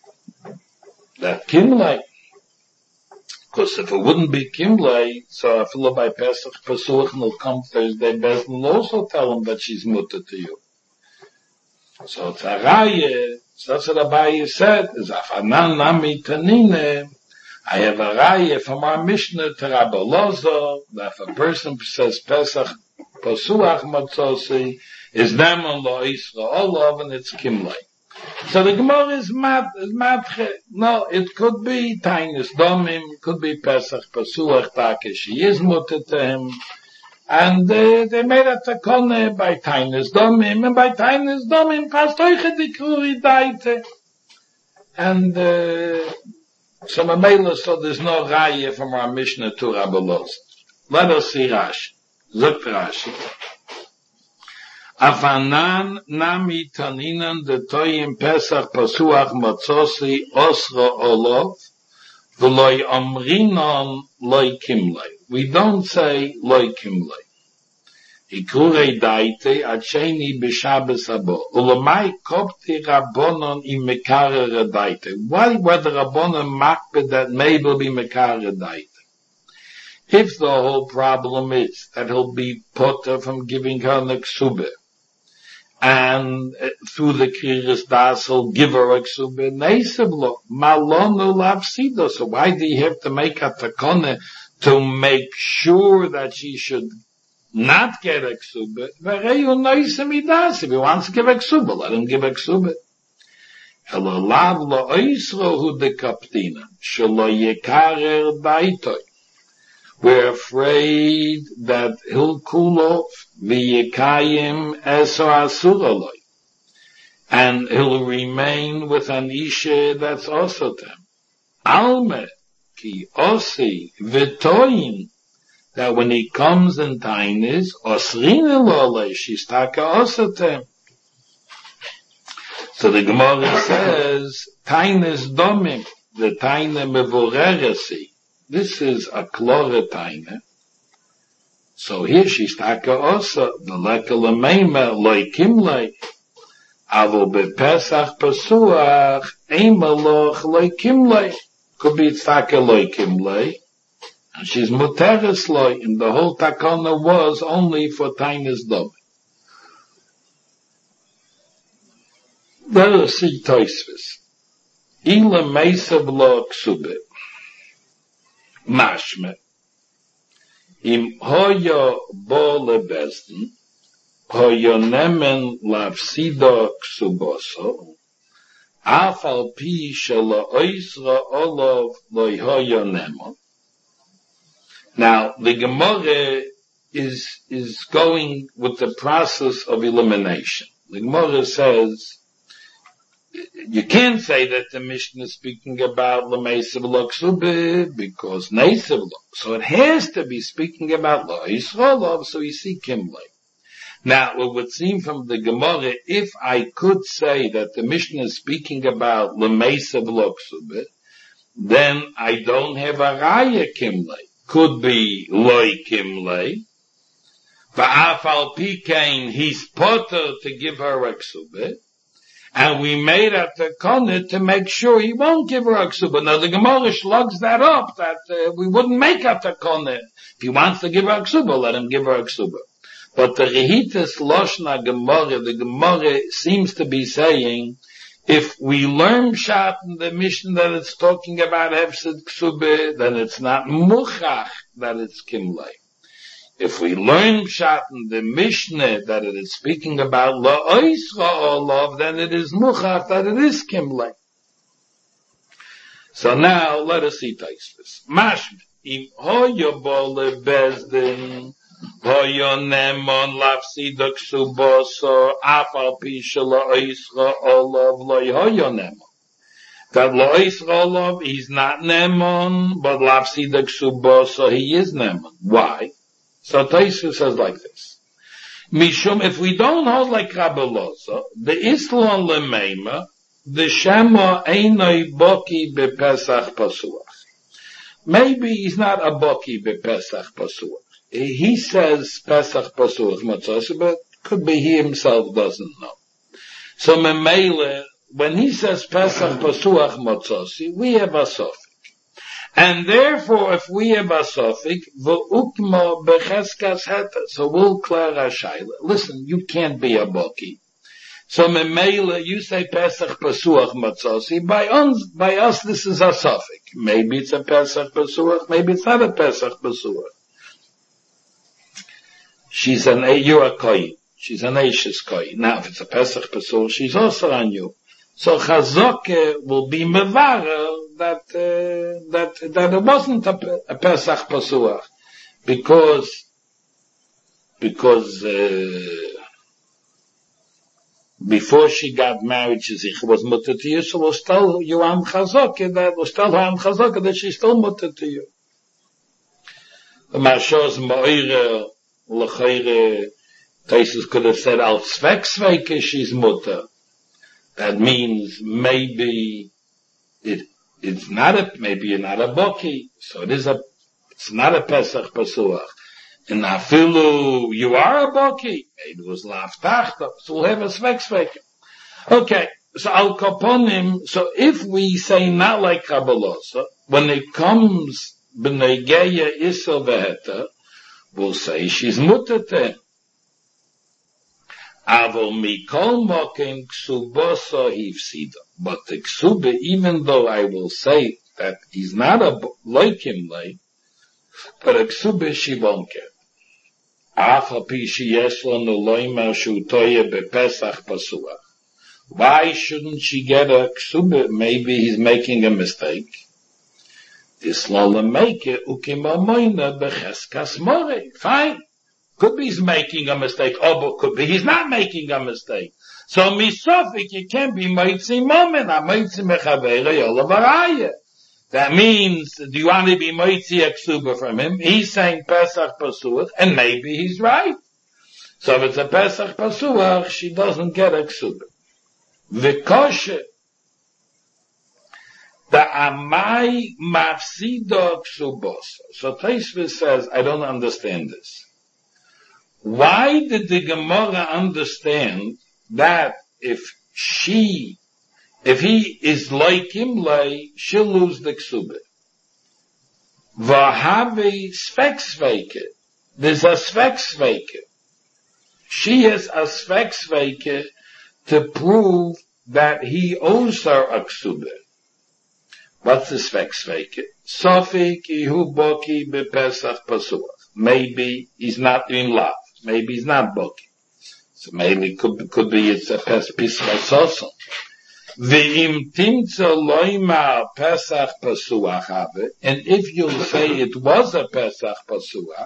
that Kimlei, because if it wouldn't be Kimlei, so I feel by Pesach Pasuach and will come Thursday, Bezdin will also tell him that she's mutter to you. So it's a Raya. So that's what Abaye said, is Afanan Nami Tanine. I have a raya from our Mishnah to Rabbi Lozo, that if a person says Pesach Pasuach Matzosi, is Naman Lo Yisra Olav, and it's Kimlei. So the Gemara is mad, is madche. No, it could be Tainis Domim, it could be Pesach Pasuach Take, she is mutter to him. And uh, they made a takone by Tainis Domim, and by Tainis Domim, Pastoiche Dikruri Daite. And uh, so Mamela, so there's no Raya from our Mishnah to Rabbalos. Let us see Rashi. Zok Rashi. Afanan nami taninan de toyim Pesach Pasuach Matzosi Osra Olov v'loy omrinon loy kimlei. We don't say loy kimlei. Ikurei daite acheni b'Shabbos habo. Ulamai kopti rabbonon im mekare daite. Why were the rabbonon makbid that maybe be mekare daite? If the whole problem is that he'll be potter from giving her an ksubah, and uh, through the Kriris Das he'll give her a ksubah, neiseblo, malonu lavsido. So why do you have to make a takone to make sure that she should not get a ksubah? Vereyu noisemidas. If he wants to give a ksubah, let him give a ksubah. Elolav lo oisrohu de kaptina, shelo yekarer daitoi. We're afraid that he'll cool off v'yekayim eso asuraloi, and he'll remain with an isha that's also them. Alme ki osi v'toyin, that when he comes in tainis osrin elole she's taka also them. So the Gemara says tainis domim, the taina mevoreresi. This is a klore taina. So here she's taka also the lekele meima loy kimlei. Avo bepesach pasuach eimaloch loy kimlei. Could be taka loy kimlei, and she's muteres loy. And the whole takana was only for tainas dom. Let us see Tosfos. Ila meisa v'lo ksubeh. Mashme. Im hoyo bo lebesden, hoyo nemen lavsido ksuboso, afal pi shelo oisra olov loy hoyo nemon. Now, the Gemara is, is going with the process of elimination. The Gemara says, you can't say that the Mishnah is speaking about L'meisa v'lo ksubah because Neisa v'lo. So it has to be speaking about Lo Yisrael, so you see Kimlei. Now, it would seem from the Gemara, if I could say that the Mishnah is speaking about L'meisa v'lo ksubah, then I don't have a Raya Kimlei. Could be Loi Kimlei. V'afal pikein, he's potter to give her a ksubah. And we made a takana to make sure he won't give her a ksubah. Now the Gemara slugs that up, that uh, we wouldn't make a takana. If he wants to give her a ksubah, let him give her a ksubah. But the Rehitas Loshna Gemara, the Gemara seems to be saying, if we learn Pshat in the Mishnah that it's talking about Hefsid ksubah, then it's not muchach that it's kimlei. If we learn Pshat in the Mishnah that it is speaking about Lo Oisra Olav, then it is Muchach that it is Kimlei. So now let us see Tosfos. Mashme im hoyo bo lebezdin hoyo nemon lafsida ksuboso afal pi shelo Oisra Olav lo hoyo nemon. That Lo Oisra Olav he's not nemon, but lafsida ksuboso he is nemon. Why? So Tosfos says like this. Mishum, if we don't hold like Rabbi Loza, the Islon lemeima, the Shema einoi boki bepesach pasuach. Maybe he's not a boki bepesach pasuach. He says Pesach pasuach matzos, but could be he himself doesn't know. So Memele, when he says Pesach pasuach matzos, we have a sofik. And therefore, if we have a sofik, v'ukmo becheskas heta, so we'll clear our shayla. Listen, you can't be a boki. So memela, you say Pesach Pasuach Matzosi. By us, by us, this is a sofik. Maybe it's a Pesach Pasuach, maybe it's not a Pesach Pasuach. She's an you're a koi. She's an Eishes koi. Now, if it's a Pesach Pasuach, she's also on you. So Chazaka will be mevara that uh, that that it wasn't a, a Pesach Pasuach because because uh, before she got married, she was mutter to you. So we'll tell you Am Chazaka that we'll tell her Am Chazaka that she's still mutter to you. The Marshos Moira L'Chayre Taisus could have said Al Svek Sveike she's mutter. That means maybe it it's not a maybe you're not a boki, so it is a it's not a Pesach Pasuach. And afilu you are a boki, maybe it was laftachta, so we'll have a svek svek. Okay, so al kaponim. So if we say not like Kabbalah, when it comes b'neigeya isel veheta, we'll say she's mutter to him. Avol mikol mokim ksubosa hifsida. But the ksube, even though I will say that he's not a like him like, but a ksube she won't get. Afa pi sheyesh lanu loimer shu toye bepesach pasuach. Why shouldn't she get a ksube? Maybe he's making a mistake. This lola make it ukima moina becheskas more. Fine. Could be he's making a mistake, or but could be he's not making a mistake. So misofik, you can't be moitzi moment, a moitzi mechaveira yolavaraya. That means, do you want to be moitzi eksuba from him? He's saying Pesach Pasuach, and maybe he's right. So if it's a Pesach Pasuach, she doesn't get eksuba. Vikoshe, the amai mafsido ksubos. So Tosfos says, I don't understand this. Why did the Gemara understand that if she, if he is like him, like, she'll lose the ksubah? V'have svek sveike. There's a svek sveike. She has a svek sveike to prove that he owes her a ksubah. What's the svek sveike? Sofik ihu boki bepesach pasuach. Maybe he's not in love. Maybe he's not boki. So maybe it could, could be it's a pes pischa soso. V'im timtza loima pesach pasuach have. And if you'll say it was a pesach pasuach,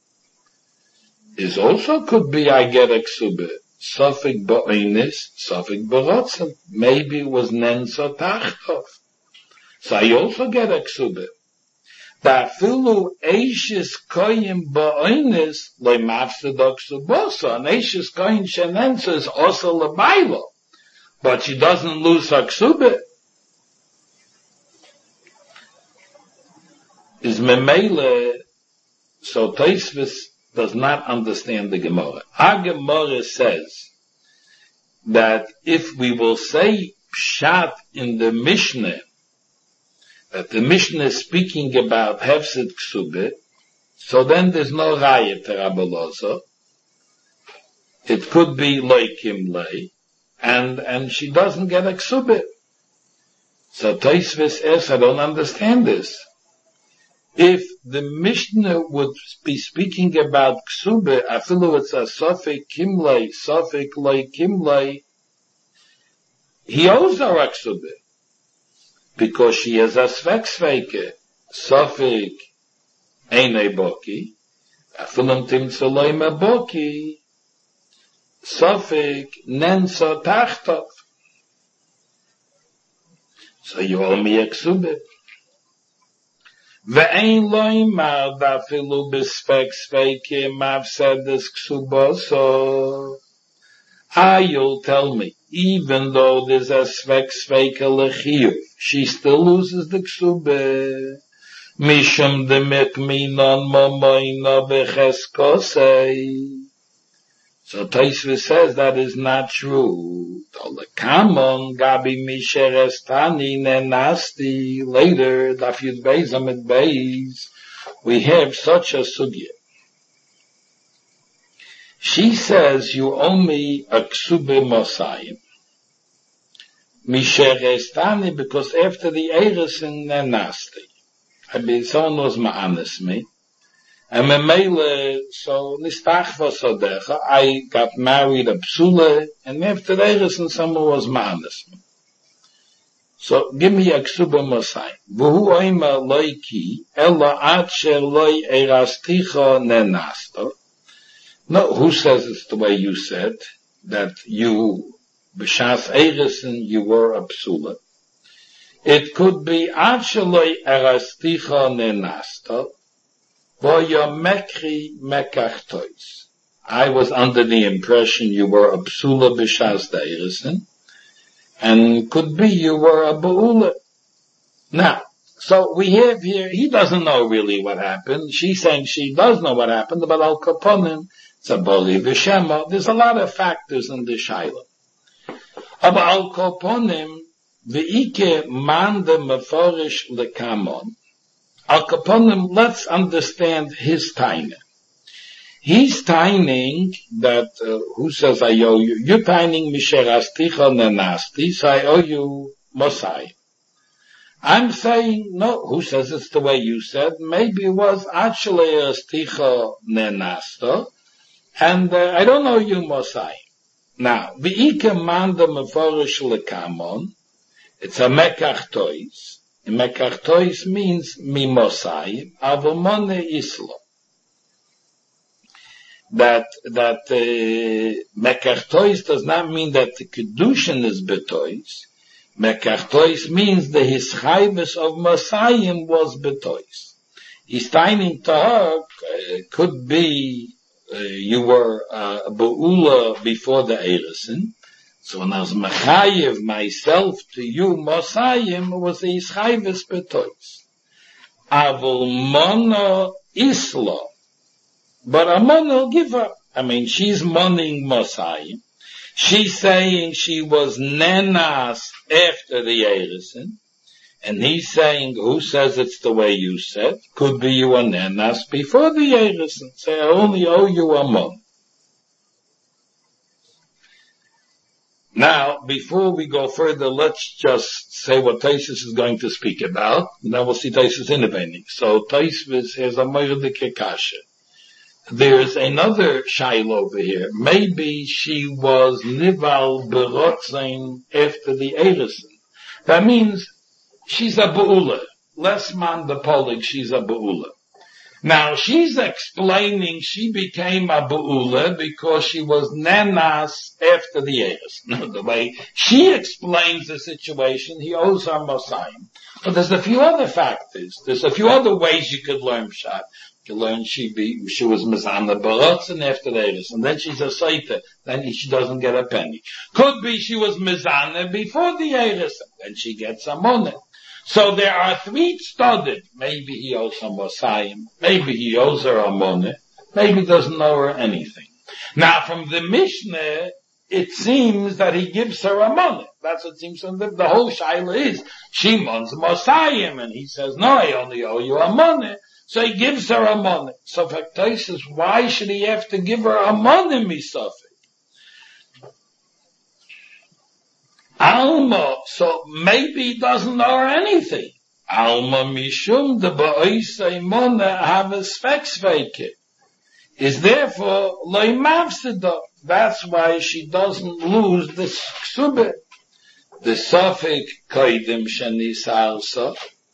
it also could be I get a ksubah. Sofik ba'oinis, sofik ba'rotzen. Maybe it was nenso tachtov. So I also get a ksubah. Da filu eishes koyim ba'oinis loy mafsedok subosa. An eishes koyin shenensa is also lebailo. But she doesn't lose her ksubah. Is memele, so Tosfos does not understand the Gemara. Our Gemara says that if we will say pshat in the Mishnah, that the Mishnah is speaking about Hefset Ksubah, so then there's no Raya Terabolosa. It could be like him lay, and, and she doesn't get a Ksubah. So Tosfos says, I don't understand this. If the Mishnah would be speaking about Ksubah, I feel it's a Sofik Kimlay, Sofik Lay Kimlay, he owes her a Ksubah. Because she has a svek sveike, sofik eine boki, afilum timtza loima boki, sofik nenso tachtov. So you owe me a ksubah. Ve'ein loima dafilu b'svek sveike mavsedes ksuboso. Ah, you'll tell me, even though there's a svek sveike lechiyuv, she still loses the ksubah. Mishum de mikminon momoina becheskosei. So Tosfos says that is not true. Tolakamon gabi misherestani nenasti. Later, daf yud beis amid beis, we have such a sugya. She says you owe me a ksubah mosayim. Misherestani, because after the Eres in Nasti, I mean, someone was ma'anis me, and memele, so nistach vasodecha, I got married a psula, and after the Eres and someone was ma'anis me. So give me a ksuba Mosai. V'hu oima loiki, ella acher loi erasticha nenasto. No, who says it's the way you said, that you, b'shas erisen, you were a psula. It could be acher loi erasticha nenasto, v'yo mekri mekachtois. I was under the impression you were a psula b'shas erisen, and could be you were a ba'ula. Now, so we have here, he doesn't know really what happened. She's saying she does know what happened, but al kaponim, it's a boli v'shema. There's a lot of factors in the shaila. But al kaponim, v'ike mande meforish lekamon. Al kaponim, let's understand his timing. He's tining that, uh, who says I owe you? You're tining Misherasticha Nenasti, so I owe you Mosai. I'm saying, no, who says it's the way you said? Maybe it was actually Asticha Nenasta, and uh, I don't owe you Mosai. Now, V'ike manda meforish lekamon, it's a mekach tois. Mekach tois means mi Mosai, avomone islo. That, that, uh, Mekartois does not mean that the Kedushin is Betois. Mekartois means the Hischaivis of Messiah was Betois. He's timing to her, uh, could be, uh, you were, uh, a Be'ula before the Eirison. So when I was Mechayev myself to you, Messiah was the Hischaivis Betois. Avol Mono Islo. But a man will give her. I mean, she's mourning Messiah. She's saying she was nenas after the Erison. And he's saying, who says it's the way you said? Could be you were nenas before the Erison. Say, I only owe you a month. Now, before we go further, let's just say what Taisus is going to speak about. And then we'll see Taisus innovating. So Taisus has a Moerdike Kasha. There's another shaila over here. Maybe she was nival berotzain after the Erison. That means she's a be'ula. Less man the polig, she's a be'ula. Now she's explaining she became a be'ula because she was nenas after the Erison. The way she explains the situation, he owes her Mosayim. But there's a few other factors. There's a few other ways you could learn Pshat. You learn she be, she was Mizana Barotzen after the Eris, and then she's a Saita, then she doesn't get a penny. Could be she was Mizana before the Eris, then she gets a money. So there are three studied. Maybe he owes her Mosayim, maybe he owes her a money, maybe he doesn't owe her anything. Now from the Mishnah, it seems that he gives her a money. That's what it seems from the, the whole Shaila is. She wants Mosayim, and he says, no, I only owe you a money. So he gives her a money. So Faktai says, why should he have to give her a money, Misafik? Alma, so maybe he doesn't owe her anything. Alma Mishum de Ba'isai Mona have a Svexveke. Is therefore Loi Mavsida. That's why she doesn't lose this Ksubit. The Safik Kaidim Shani Salsa.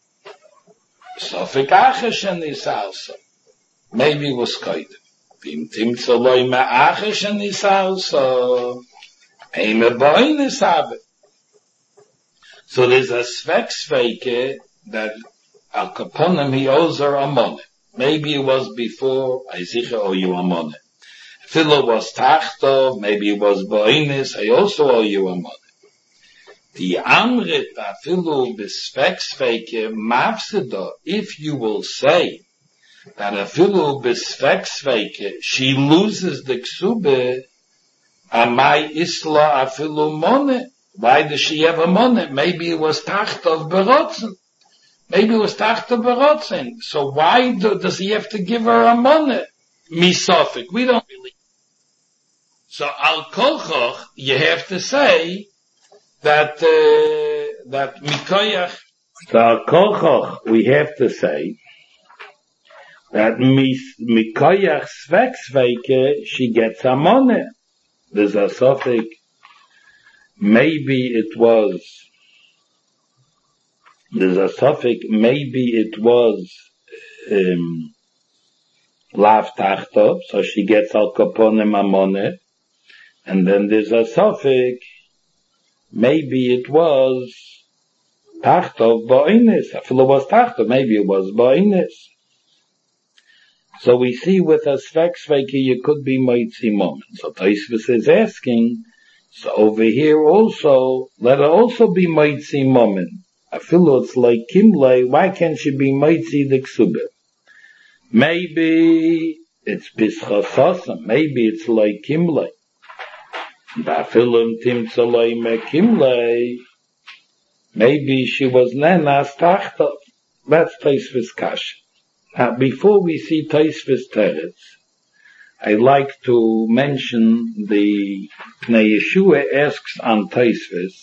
Safik Ache Shani Salsa. Maybe it was Kaidim. Vim Timtza Loi Ma'ache Shani Salsa. Eime Boines have it. So there's a Svexveke that Al Kaponim he owes her a money. Maybe it was before I sicher owe you a money. Philo was Tachto, maybe it was Boinis, I also owe you a money. The Amrit Afilu Bisvexveke Mavsida, if you will say that Afilu Bisvexveke, she loses the Ksube, Amai Isla Afilu Money. Why does she have a money? Maybe it was Tacht of Berotzen. Maybe it was Tacht of Berotzen. So why do, does he have to give her a money? Misofik. We don't believe. So Al Kolchoch, you have to say that, uh, that Mikoyach, so Al Kolchoch, we have to say that Mikoyach Svexveke, she gets a money. There's a Sofik. Maybe it was There's a suffix, maybe it was um, lav tachtov, so she gets al kaponim amone, and then there's a suffix, maybe it was tachtov ba'ines. I feel it was tachtov, maybe it was ba'ines. So we see with a svek-sveke you could be moitzi moment. So Tosfos is asking, so over here also, let her also be moitzi moment. I feel it's like kimle, why can't she be moitzi the ksube? Maybe it's pischasasa, maybe it's like kimle. Da film timtzaloi me kimle, maybe she was nenas tachtov. That's Tosfos kasha. Now, before we see Tosfos teretz, I like to mention the Pnei Yeshua asks on Tosfos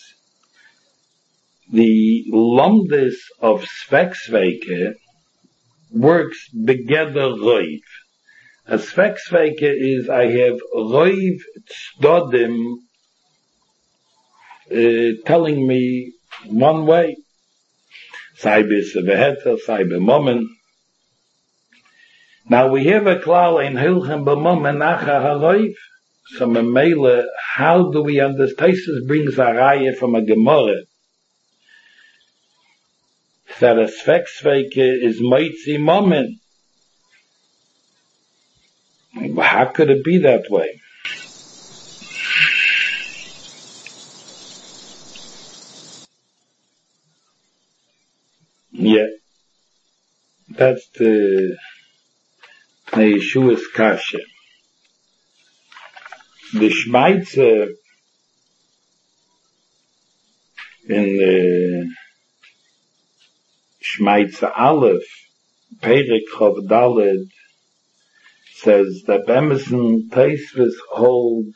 the lomdis of svek-sveke works begeder roiv. A svek-sveke is I have roiv tzdodim uh, telling me one way. Saibe seveheter, saibe momen. Now we have a klal in Hilchem b'momen nacha haroiv. So memele, how do we understand? Tosfos brings a raya from a Gemara that a svek-sveke is moitzi momen. How could it be that way? Yeah, that's the Pnei Yeshua's kasha. The Shmaitze in the Shmaitze Aleph, Perek Chav Daled, says that Emerson Tosfos holds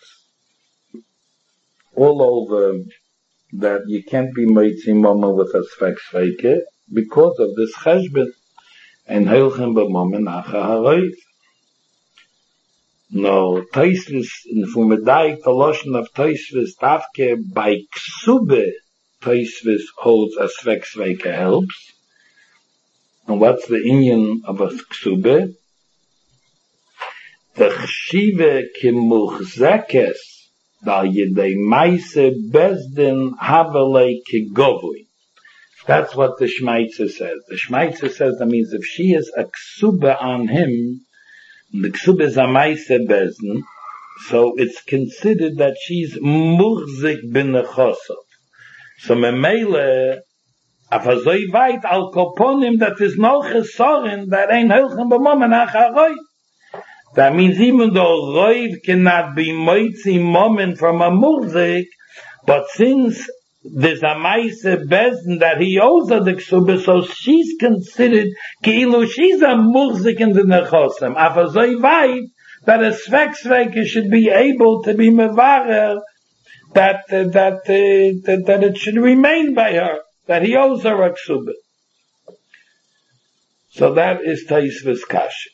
all over that you can't be moitzi mama with a svek-sveke because of this cheshbon and Hilchem b'momen nacha haroiv. No, Tosfos, in Fumedai, the Loshen of Tosfos, Tafke, by Ksube, Tosfos holds a svek-sveke helps. And what's the inyan of a Ksube? The Chshive kimuchzekes, dal yedei maise bezdin havele kigovui. That's what the Shmaitze says. The Shmaitze says that means if she is a Ksube on him, the ksub is a maise bezdin, so it's considered that she's muchzik bin nechosov. So memele, afazoi vayt al koponim that is no chesorin that ain't hilchem b'momen acharoy. That means even though roiv cannot be moitzi momen from a muchzik, but since there's a maise bezdin that he owes her the ksubah, so she's considered keilu she's a muchzik in the nechosem. Afazoi vayt that a svek-sveke should be able to be mevarer that uh, that, uh, that that it should remain by her, that he owes her a ksubah. So that is Tosfos kasha.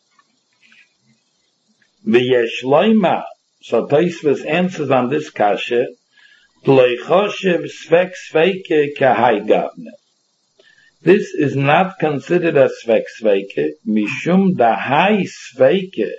V'yesh loima. So Tosfos answers on this kasha. This is not considered a svek-sveke, mishum da hai sveke,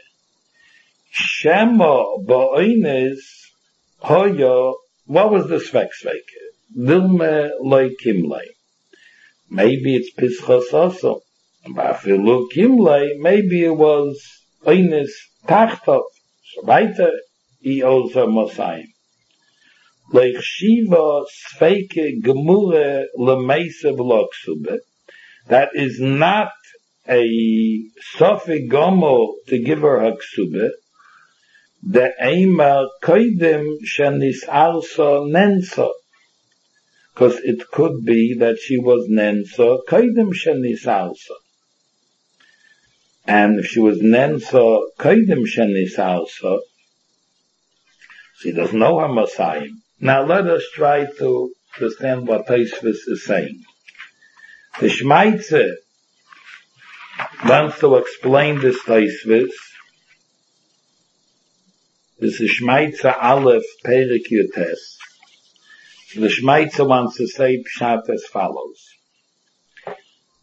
shemo bo'oines hoyo, what was the svek-sveke? Dilme loy kimlei. Maybe it's pischos also. Bafilu kimlei, maybe it was oines tachtov. So weiter, he owes her mosayim. Like Shiva Sfeike Gemure Lemeise Vloksube. That is not a Sofi Gomo to give her a ksube. The Eima Koidim Shenis also Nenso. Because it could be that she was Nenso Koidim Shenis also. And if she was Nenso Koidim Shenis also, she doesn't know her Messiah. Now let us try to understand what Tosfos is saying. The Shmaitze wants to explain this Tosfos. This is Shmaitze Aleph Perek Yutes. The Shmaitze wants to say Pshat as follows.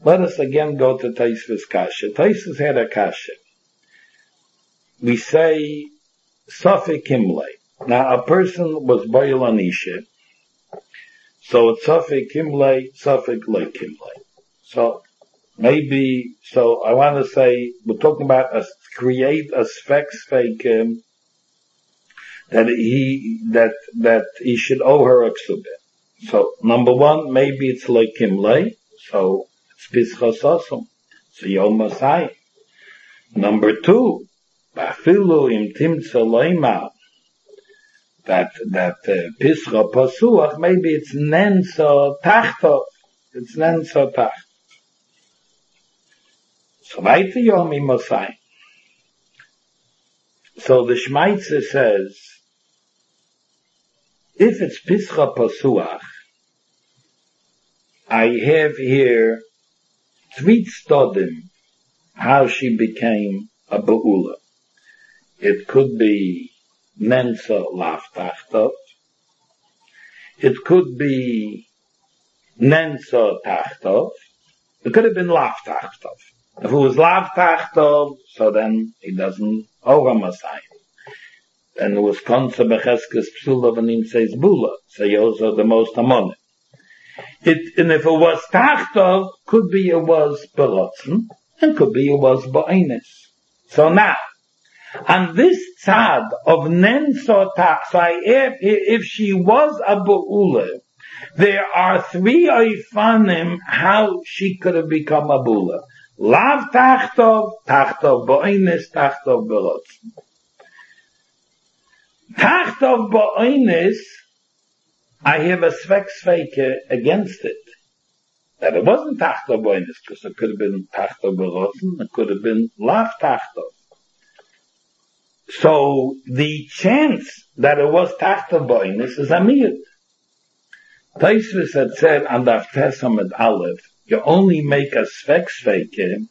let us again go to Tosfos Kasha. Tosfos had a Kasha. We say, Sofik Kimlei. Now, a person was Boil Anisha. So it's Sofik Kimlei, Sofik Le Kimlei. So, maybe, so I want to say, we're talking about a, create a Sfek Sfek, um, that he, that, that he should owe her a Ksubah. So, number one, maybe it's Le Kimlei. So, it's Pischa Sosum. So, Yom Masai. Number two, Bafilu im Timtza Leima, that, that, uh, Pischa Pasuach, maybe it's Nenso Tachtov. It's Nenso Tachtov. So, weiter Yom im Masai. So, the Shmaitze says, if it's Pischa Pasuach, I have here three stodim how she became a Be'ula. It could be Nensa Laftachtov. It could be Nensa Tachtov. It could have been Laftachtov. If it was Laftachtov, so then he doesn't owe a Messiah. Then it was Konsa Becheskes Psula when he says Bula. So he owes her the most amon. It, and if it was Tachtov, could be it was Berotzen, and could be it was Ba'inus. So now, on this tzad of Nenso Tach, so if, if she was a Be'ula, there are three Eifanim how she could have become a Be'ula. Lav Tachtov, Tachtov Ba'inus, Tachtov Berotzen. Tachtov Ba'inus, I have a Svek Sveike against it. That it wasn't Tachtov Ba'inus, because it could have been Tachtov Berotzen, it could have been Lav Tachtov. So, the chance that it was Tachtov Ba'inus is a miyut. Tosfos had said on the Testament Aleph, you only make a Svek Sveike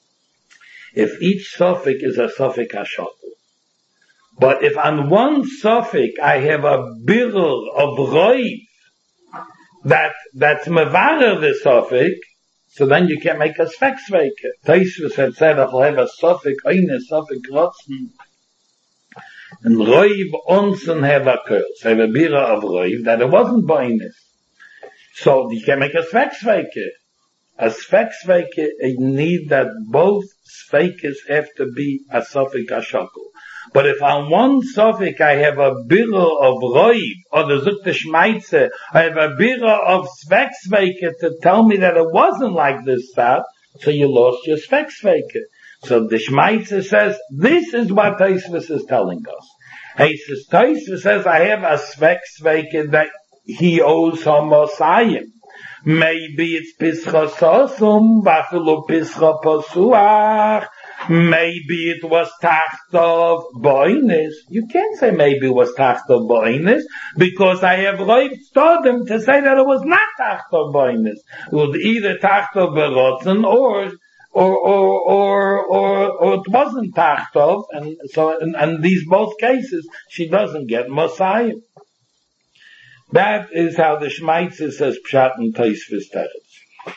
if each Sofik is a Sofik HaShokul. But if on one Sofik I have a birur of Roiv that, that's Mevarer the Sofik, so then you can make a Svek Sveike. Tosfos had said, I'll have a Sofik, eine Sofik Rotzen, and Roiv onsen have a curl. So I have a birur of Roiv that it wasn't Ba'inus. So you can make a Svek Sveike. A Svek Sveike, you need that both Sveikes have to be a Sofik HaShokul. But if on one Sofik I have a birur of Roiv, or the Zukta Shmaitze, I have a birur of Svek Sveike to tell me that it wasn't like this stuff, so you lost your Svek Sveike. So the Shmaitze says, this is what Tosfos is telling us. He says, Tosfos says, I have a Svek Sveike that he owes her Mosayim. Maybe it's Pischa Sosum, Bafilu Pischa Pasuach. Maybe it was Tachtov Ba'inus. You can't say maybe it was Tachtov Ba'inus, because I have Roiv Stodim to say that it was not Tachtov Ba'inus. It was either Tachtov Berotzen or, or, or, or, or, or it wasn't Tachtov, and so, and, and these both cases, she doesn't get Messiah. That is how the Shmaitze says Pshat and Tosfos Teretz.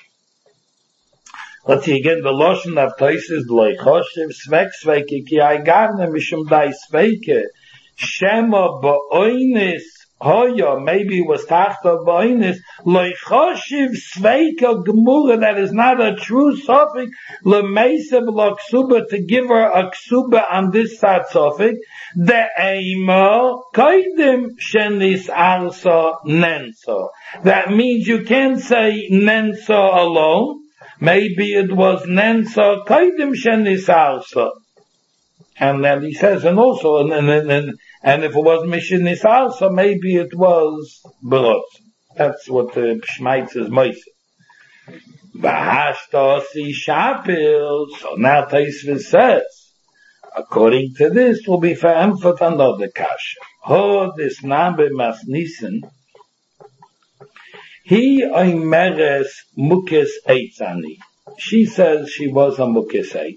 Let's see again, the Loshen of Tosfos, Loi Choshev, Svek Sveike, Ki Ai Garne, Mishum Dai Sveike, Shema Ba'oinis, Hoya, maybe it was Tachtov Ba'oinis, Loi Choshev Sveike Gemura, that is not a true Sofik, Lemesev Lo Ksuba, to give her a Ksuba on this side Sofik, the Eima, Koidim, Shenis Arsa, Nenso. That means you can't say Nenso alone, maybe it was Nensa Kaidim Shenis Arsa. And then he says, and also, and, and, and, and if it was Mishenis Arsa, maybe it was Berot. That's what the Shmaitze is Moise. V'hashtasi Shapil. So now Tosfos says, according to this, will be verempfert another kasha. Ho this nabe masnisen. He oimeres mukes eitzani. She says she was a mukes eitz.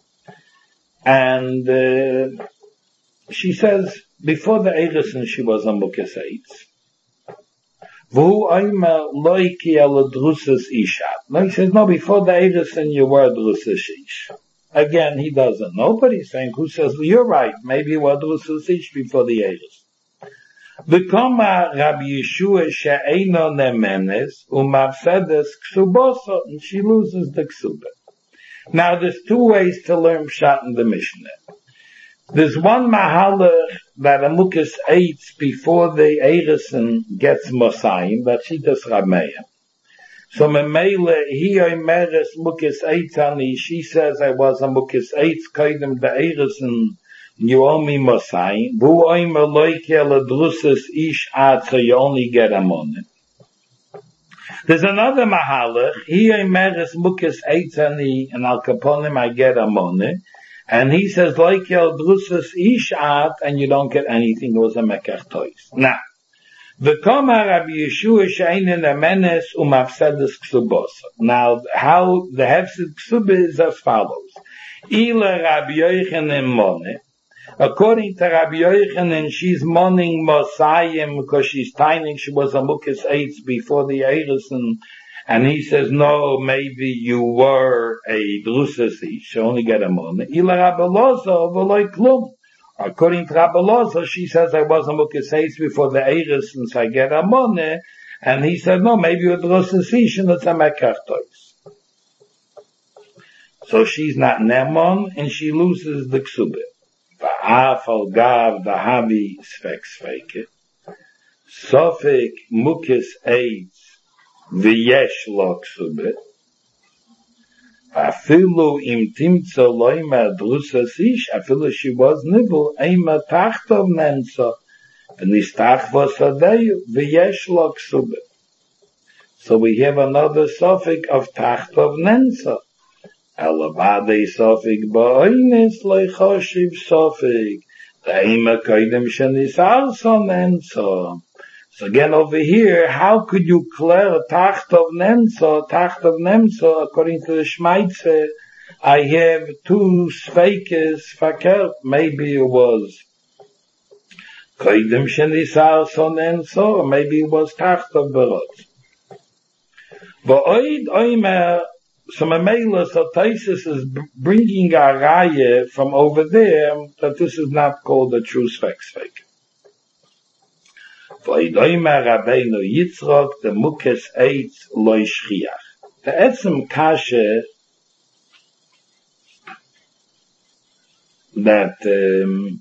And uh, she says before the Eirison she was a mukes eitz. Vu oimer loiki el drusas ishat. No, he says, no, before the Eiresen you were drusas ish. Again, he doesn't know, but he's saying, who says, you're right, maybe you were drusas ish before the Eiresen. V'koma Rabbi Yeshua she'eino nemenes umavsedes ksuboso, and she loses the ksuba. Now, there's two ways to learn Pshat in the Mishnah. There's one mahalach that a mukas eats before the Eiresen gets Mosayim, that she does Rameya. So Memele, he oimeres mukas eits ani, she says I was a mukas eits, kaidem the Eiresen, you owe me Mosayim. Vu oimer loike ele drusas ish at, so you only get a monet. There's another mahalach, he oimeres mukas eits ani, and al kaponim I get a monet. And he says, like el drusas ishat, and you don't get anything. It was a mekach tois. Now, the koma Rabbi Yeshua she'einen amenes umafsedes ksubosa. Now, how the hefsed ksuba is as follows. Ila Rabbi Yochanan mone. According to Rabbi Yochanan, she's mourning Mosayim because she's tiny. She was a mukas eitz before the Eiresen. And he says, no, maybe you were a drusas ish, you only get a money. Ila Rabbi Loza, v'loi klum. According to Rabbi Loza, she says, I was a mukas eitz before the Eiresen, so I get a money. And he said, no, maybe you're a drusas ish, and it's a mekach tois. So she's not nemon, and she loses the ksubah. V'af al gav v'havi sfek sfeke. Sofik mukas eitz v'yesh lo ksubah. Afilu im timtza loima drusas ish, afilu she was nibble, eima tachtov nensa, v'nistach v'sadeyu, v'yesh lo ksubah. So we have another suffix of tachtov nensa. Elabade suffix ba'oines loichoshiv suffix, eima koidem shenisar so nensa. So again over here, how could you clear tachtov nensa, tachtov nemsa, according to the Shmaitze, I have two sfeikes fakert, maybe it was koidem shenisar so nensa, or maybe it was tachtov berot. V'oid oimer, so Mamela, so Taisus is bringing a raya from over there, that this is not called a true sfek sfek. V'oidoyma Rabbeinu Yitzchok, the Mukes Eitz Loi Shchiach. The Etzem Kashe, that, um,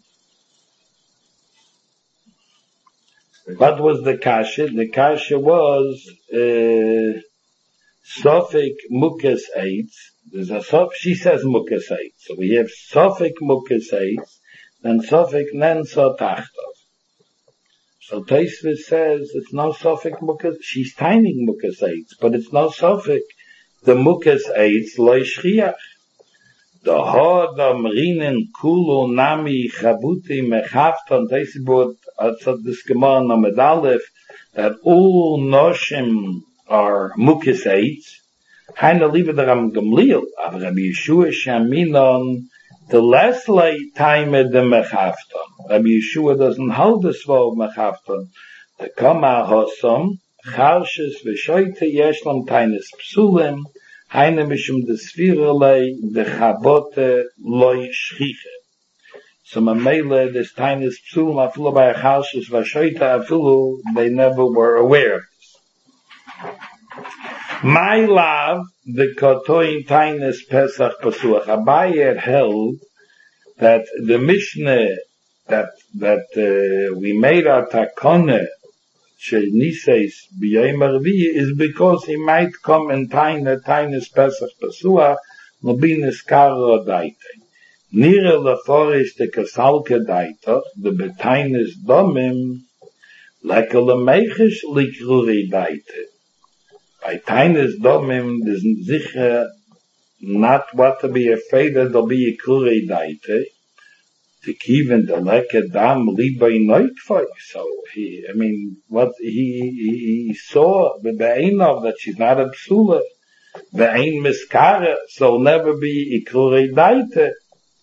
what was the Kashe? The Kashe was, uh, Sofik Mukes Eitz. There's a Sof, she says Mukes Eitz. So we have Sofik Mukes Eitz, then Sofik Nenso Tachtov. So Tosfos says it's no Sofik Mukes, she's tiny Mukes Eitz, but it's no Sofik, the Mukes Eitz Loi Shchiach. The Hod Amrinen Kulu Nami Chabuti Mechafton, Tosfos at this Gemara Named Aleph, that all Noshim are Mukes Eitz. Heine liebe der Ram Gamliel, aber Rabbi Yeshua Shaminon, the less late time the Mechafton. Rabbi Yeshua doesn't hold the sword Mechafton. The Kama Hosom, Charshes v'shoite yeshlam tainus psulim, heine mishum de svirelei, de chabote loy shchiche. So Mamele, this tainus psulim, afilu by Charshes v'shoite afilu, they never were aware of this. My love, the Kotoin tainus Pesach Pasuach, Abaye had held that the Mishnah that that uh, we made our takone shel niseis b'yom harvi'i is because he might come in taina tainus Pesach Pasuach l'bines karo daite. Nire leforish the kasalke daite the betainus domim like a lemechish likruri daite. By tainus domim there's sicher not what to be afraid that there'll be a kruri daite. To even the leke dam libay noitfay. So he, I mean, what he, he, he saw the be'einov that she's not a psula, be'ein miskara, so never be ikrurei daite.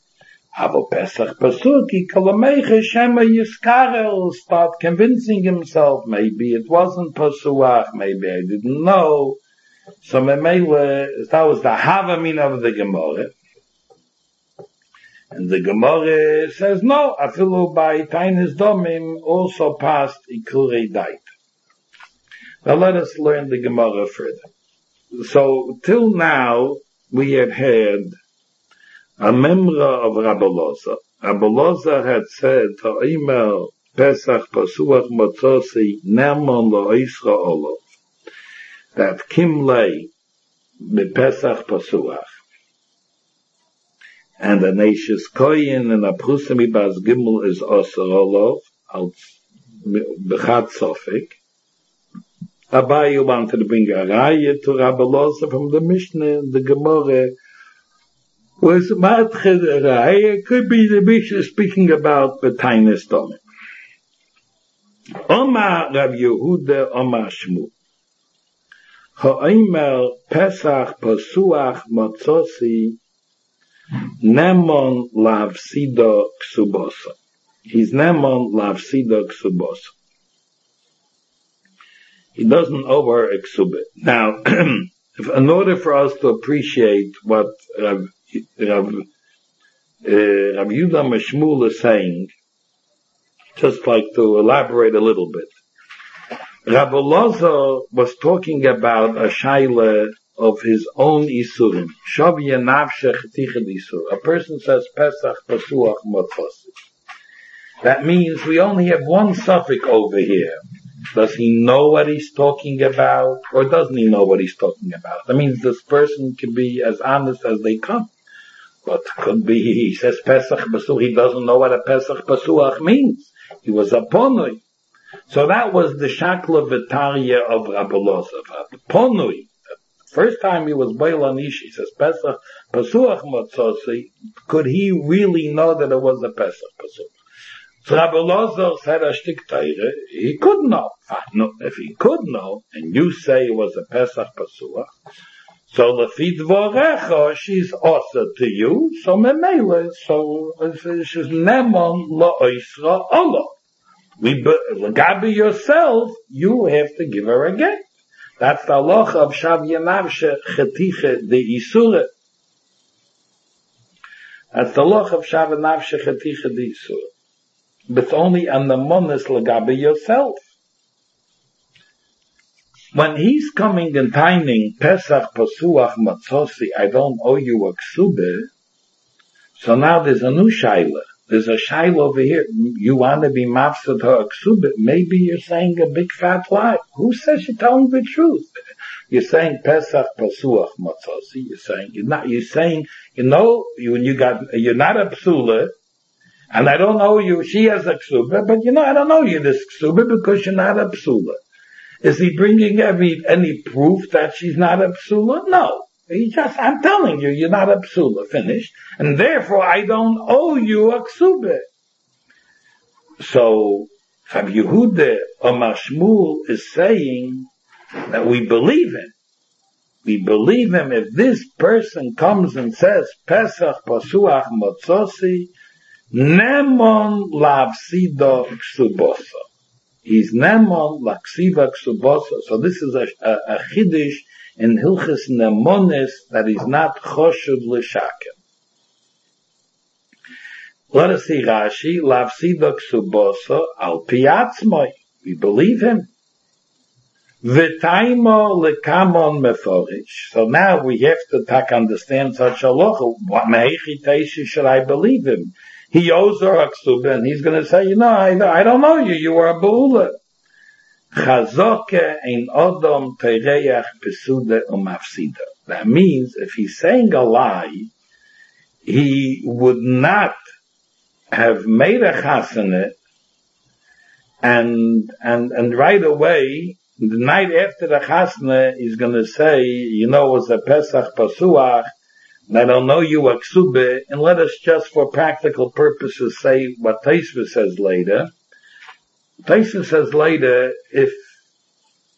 Avo Pesach Pasuki Kalameche Shema Yiskarel start convincing himself maybe it wasn't Pasuach, maybe I didn't know. So Memele, that was the Havamin of the Gemara. And the Gemara says no, Afilu by Tainis Domim also passed Ikurei Dait. Now let us learn the Gemara further. So till now we have had a memra of Rabbi Loza. Rabbi Loza had said, Ha'imel Pesach Pasuach Matzosi Nermon Lo Isra Olov. That Kim Lei Be Pesach Pasuach. And the Neishis Koyin and Aprusami Bas Gimel is Osir Olov, als Bechat Sofik. Abaye wanted to bring a raya to Rabbi Loza from the Mishnah, the Gemara was Matched raya, could be the Mishnah speaking about the Tainis Domim. Omar Rav Yehuda, Omar Shmuel. Ha'imel Pesach Pasuach Matzosi Nemon Lavsido Ksubosa. He's Nemon Lavsido Ksubosa. He doesn't over exube it. Now, if, in order for us to appreciate what Rav, Rav, uh, Rav Yehuda Mashmul is saying, just like to elaborate a little bit. Rabbi Loza was talking about a shaila of his own isurim. Shavya nafshe chetichad isur. A person says Pesach Pasuach Matzosi. That means we only have one suffix over here. Does he know what he's talking about, or doesn't he know what he's talking about? That means this person can be as honest as they come. But could be he says Pesach Pasuach, he doesn't know what a Pesach Pasuach means. He was a ponui. So that was the Shakla Vitaria of Rabbi Loza. Ponui. First time he was Bail Anish, he says Pesach Pasuach Matzosi. Could he really know that it was a Pesach Pasuach? So Rabbi Loza said a shtik Teire, he could know. No, if he could know, and you say it was a Pesach Pasuach, so Lefi Dvorecha, she's also to you, so Memele, so she's Nemon Lo Oisra Olo. We, Gabi yourself, you have to give her a get. That's the halacha of Shavya Navshe Chetiche de Isure. That's the halacha of Shavya Navshe Chetiche de Isure. But only on the monas legabe yourself. When he's coming and timing Pesach Pasuach Matzosi, I don't owe you a ksube. So now there's a new shaila. There's a shaila over here. You want to be mafsad her a ksube. Maybe you're saying a big fat lie. Who says you're telling the truth? You're saying Pesach Pasuach Matzosi. You're saying you're not. You're saying you know you when you got you're not a psula. And I don't know you, she has a ksuba, but you know, I don't know you this ksuba because you're not a psula. Is he bringing every, any proof that she's not a psula? No. He just, I'm telling you, you're not a psula, finished. And therefore, I don't owe you a ksuba. So, Rav Yehuda Omar Shmuel is saying that we believe him. We believe him if this person comes and says, Pesach Pasuach Matzosi, Nemon lavsido ksubosa. He's nemon laksiva ksubosa. So this is a, a, a chiddush in Hilchis Nemonis that is not choshev l'shaken. Let us see Rashi, lavsido ksubosa al piatzmoi. We believe him. V'taimo lekamon meforish. So now we have to tak understand such a locha. What meichi teishi should I believe him? He owes her a ksuba, and he's going to say, you know, I, I don't know you, you were a beula. Chazoke ein odom tereach pesuda umafsida. That means, if he's saying a lie, he would not have made a chasana, and, and, and right away, the night after the chasana, he's going to say, you know, it was a Pesach Pasuach, and I don't know you a ksube, and let us just for practical purposes say what Taisva says later. Taisva says later, if,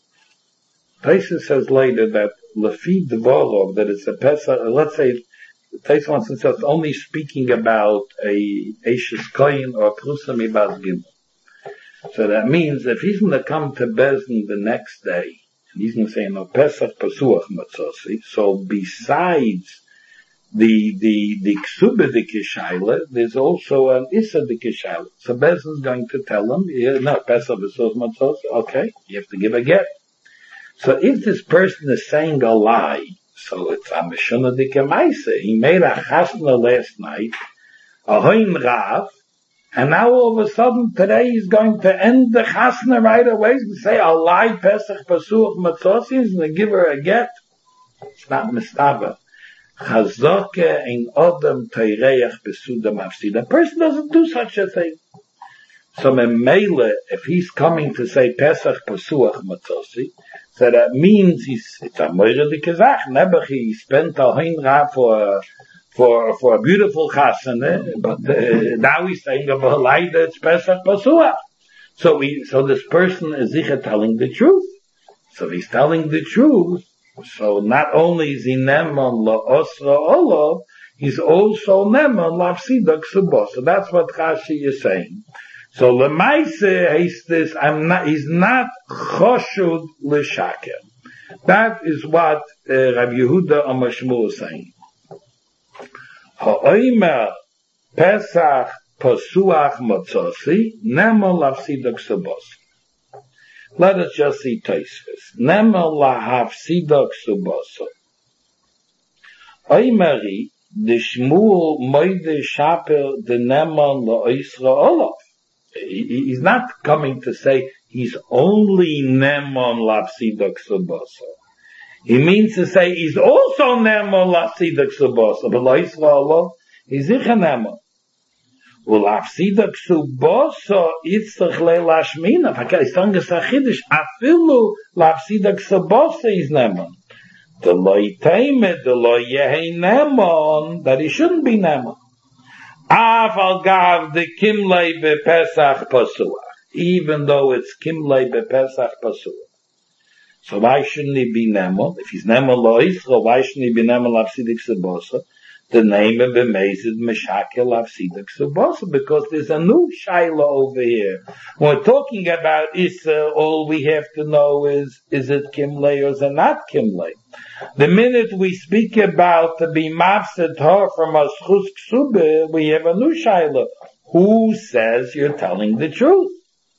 Taisva says later that Lefi Dvorov, that it's a Pesach, let's say, the Tais wants to say it's only speaking about a Eishes Koyin or a Prusa Mibaz Gimel. So that means if he's going to come to Bezdin the next day, and he's going to say, no, Pesach Pasuach Matzosi, so besides the, the, the Ksuba de Kishaila, there's also an Issa de Kishaila. So Bezdin's going to tell him, yeah, no, Pesach Pasuach Matzosi, okay, you have to give a get. So if this person is saying a lie, so it's a Mishuna de Kemaisa, he made a Chasna last night, a Hoin Rav, and now all of a sudden today he's going to end the chasna right away and say, I'll lie Pesach Pasuach Matzosi and give her a get. It's not mistava. Chazoke ein odem teireach besuda mafsida. A person doesn't do such a thing. So Memele, if he's coming to say Pesach Pasuach Matzosi, so that means he's, it's a moire de kezach. Nebuch, he spent a hein ra for for for a beautiful chasana, but uh, now he's saying about light it's Pesach Pasuach. So we, so this person is sicher telling the truth. So he's telling the truth. So not only is he neman la osra olav, he's also neman la fsidak subos. So that's what Rashi is saying. So lemaise is this. I'm not. He's not choshud l'shaker. That is what uh, Rabbi Yehuda Amashmul is saying. Ha'omer Pesach Pasuach Matzosi Nemel Lavsidak Subos. Let us just see Tosfos. Nemel Lahavsidak Suboso. Oimeri the Shmuel Moide Shaper the Nemel LaOisra Olav. He's not coming to say he's only Nemel Lavsidak Suboso. He means to say he's also Nemo Lafsidak Subosa, but Laisrael, he's Zicha Nemo. Well, Lafsidak Subosa, Itzach Le Lashmina, Fakir, he's telling us a Chiddush, Afilu Lafsidak Subosa is Nemo. The Loi Teime, the Loi Yehi Nemo, that he shouldn't be Nemo. Aval Gav, the Kimlei Be Pesach Pasuach, even though it's Kimlei Be Pesach Pasuach. So why shouldn't he be Nemo? If he's Nemo Loisra, why shouldn't he be Nemo Lafsidik Subosa? The name of Bemezid Meshakel Lafsidik Subosa, because there's a new Shaila over here. When we're talking about Issa, all we have to know is, is it Kimlei or is it not Kimlei? The minute we speak about the Bimafsid Hor from Aschus Ksube, we have a new Shaila. Who says you're telling the truth?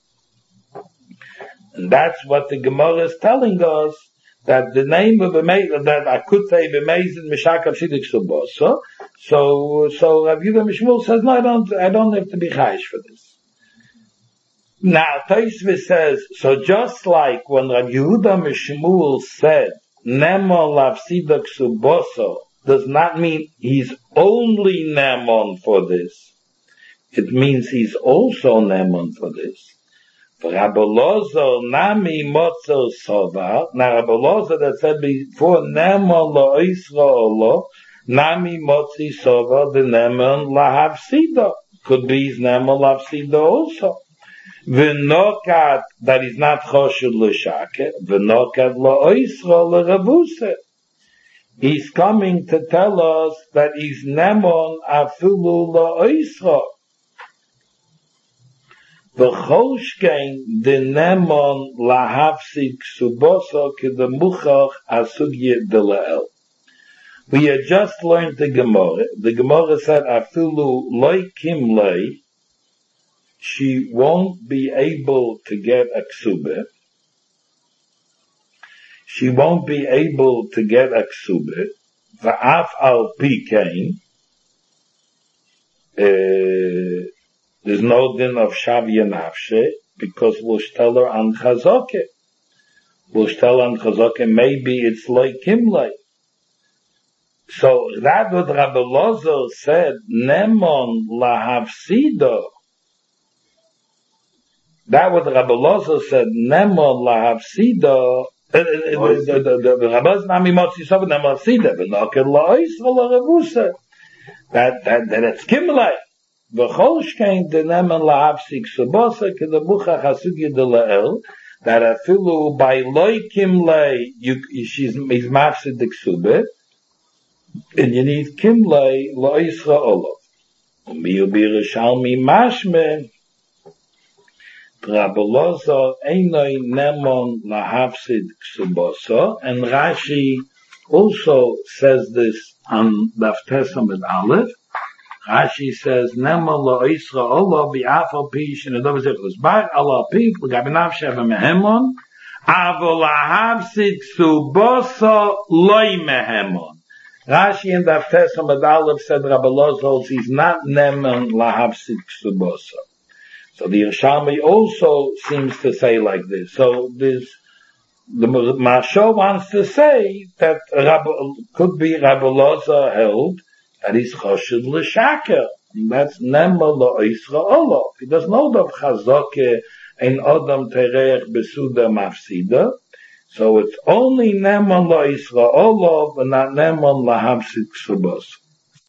And that's what the Gemara is telling us, that the name of B'mezid, that I could say B'mezid Meshak Avsidik Subosa. So, so Rav Yehuda Mishmul says, no, I don't, I don't have to be chayish for this. Now, Tosfos says, so just like when Rav Yehuda Mishmul said, Nemo Lavsidak Subosa, does not mean he's only Nemon for this. It means he's also Nemon for this. Rabbi Lozo nami motzo sova. Now Rabbi Lozo that said before nemon lo isra olo nami motzi sova the nemon lahavsida could be his nemon lahavsida also. V'nokat that is not choshud l'shake. V'nokat lo isra l'ravuse. He's coming to tell us that he's nemon afilu lo isra. V'choshkein de nemon lahavsik suboso ke de muchach asugye de la'el. We had just learned the Gemara. The Gemara said, afilu loy kim loy, she won't be able to get a ksube. She won't be able to get a ksube. V'af al pikein, uh, there's no din of Shavya Nafshe, because we'll tell her on Chazoke. We'll tell her on Chazoke, maybe it's like Kimlay. So that what Rabbi Lozo said, Nemon lahavsido. That what Rabbi Lozo said, Nemon lahavsido. The Rabbi's nami motzi sov Nemon lahavsido. V'noker la'ois v'la'revusa. That, that, that it's Kimlay. V'cholshkein de nemen lahavsik subosa ke de bucha chasugi de la'el, that afilu by loy kimlei, she's, he's mafsid de ksube, And you need Kimlei Loisra Olav. Umiyu Birashalmi Mashme Rabbeloza Einoi Nemon Lahafsid Ksubosa. And Rashi also says this on Daftesa with Aleph. Rashi says Nemon Loisra Olav Bi'afal Pish and Adov Zechus Bar Allah Pik Gabinav Sheva Mehemon Avol Lahafsid Ksubosa Loi Mehemon. Rashi in the Testament Aleph said Rabbi Loz holds he's not Neman Lahavsik Ksubosa. So the Yerushalmi also seems to say like this. So this, the Marsho wants to say that Rabbi, could be Rabbi Loz held that he's Choshed L'Shaker. That's Neman La'Isra Olav. He doesn't know the Chazake ein Adam Terech Besuda Mafsida. So it's only Neman La Yisrael Olav and not Neman La Hamsik Subos.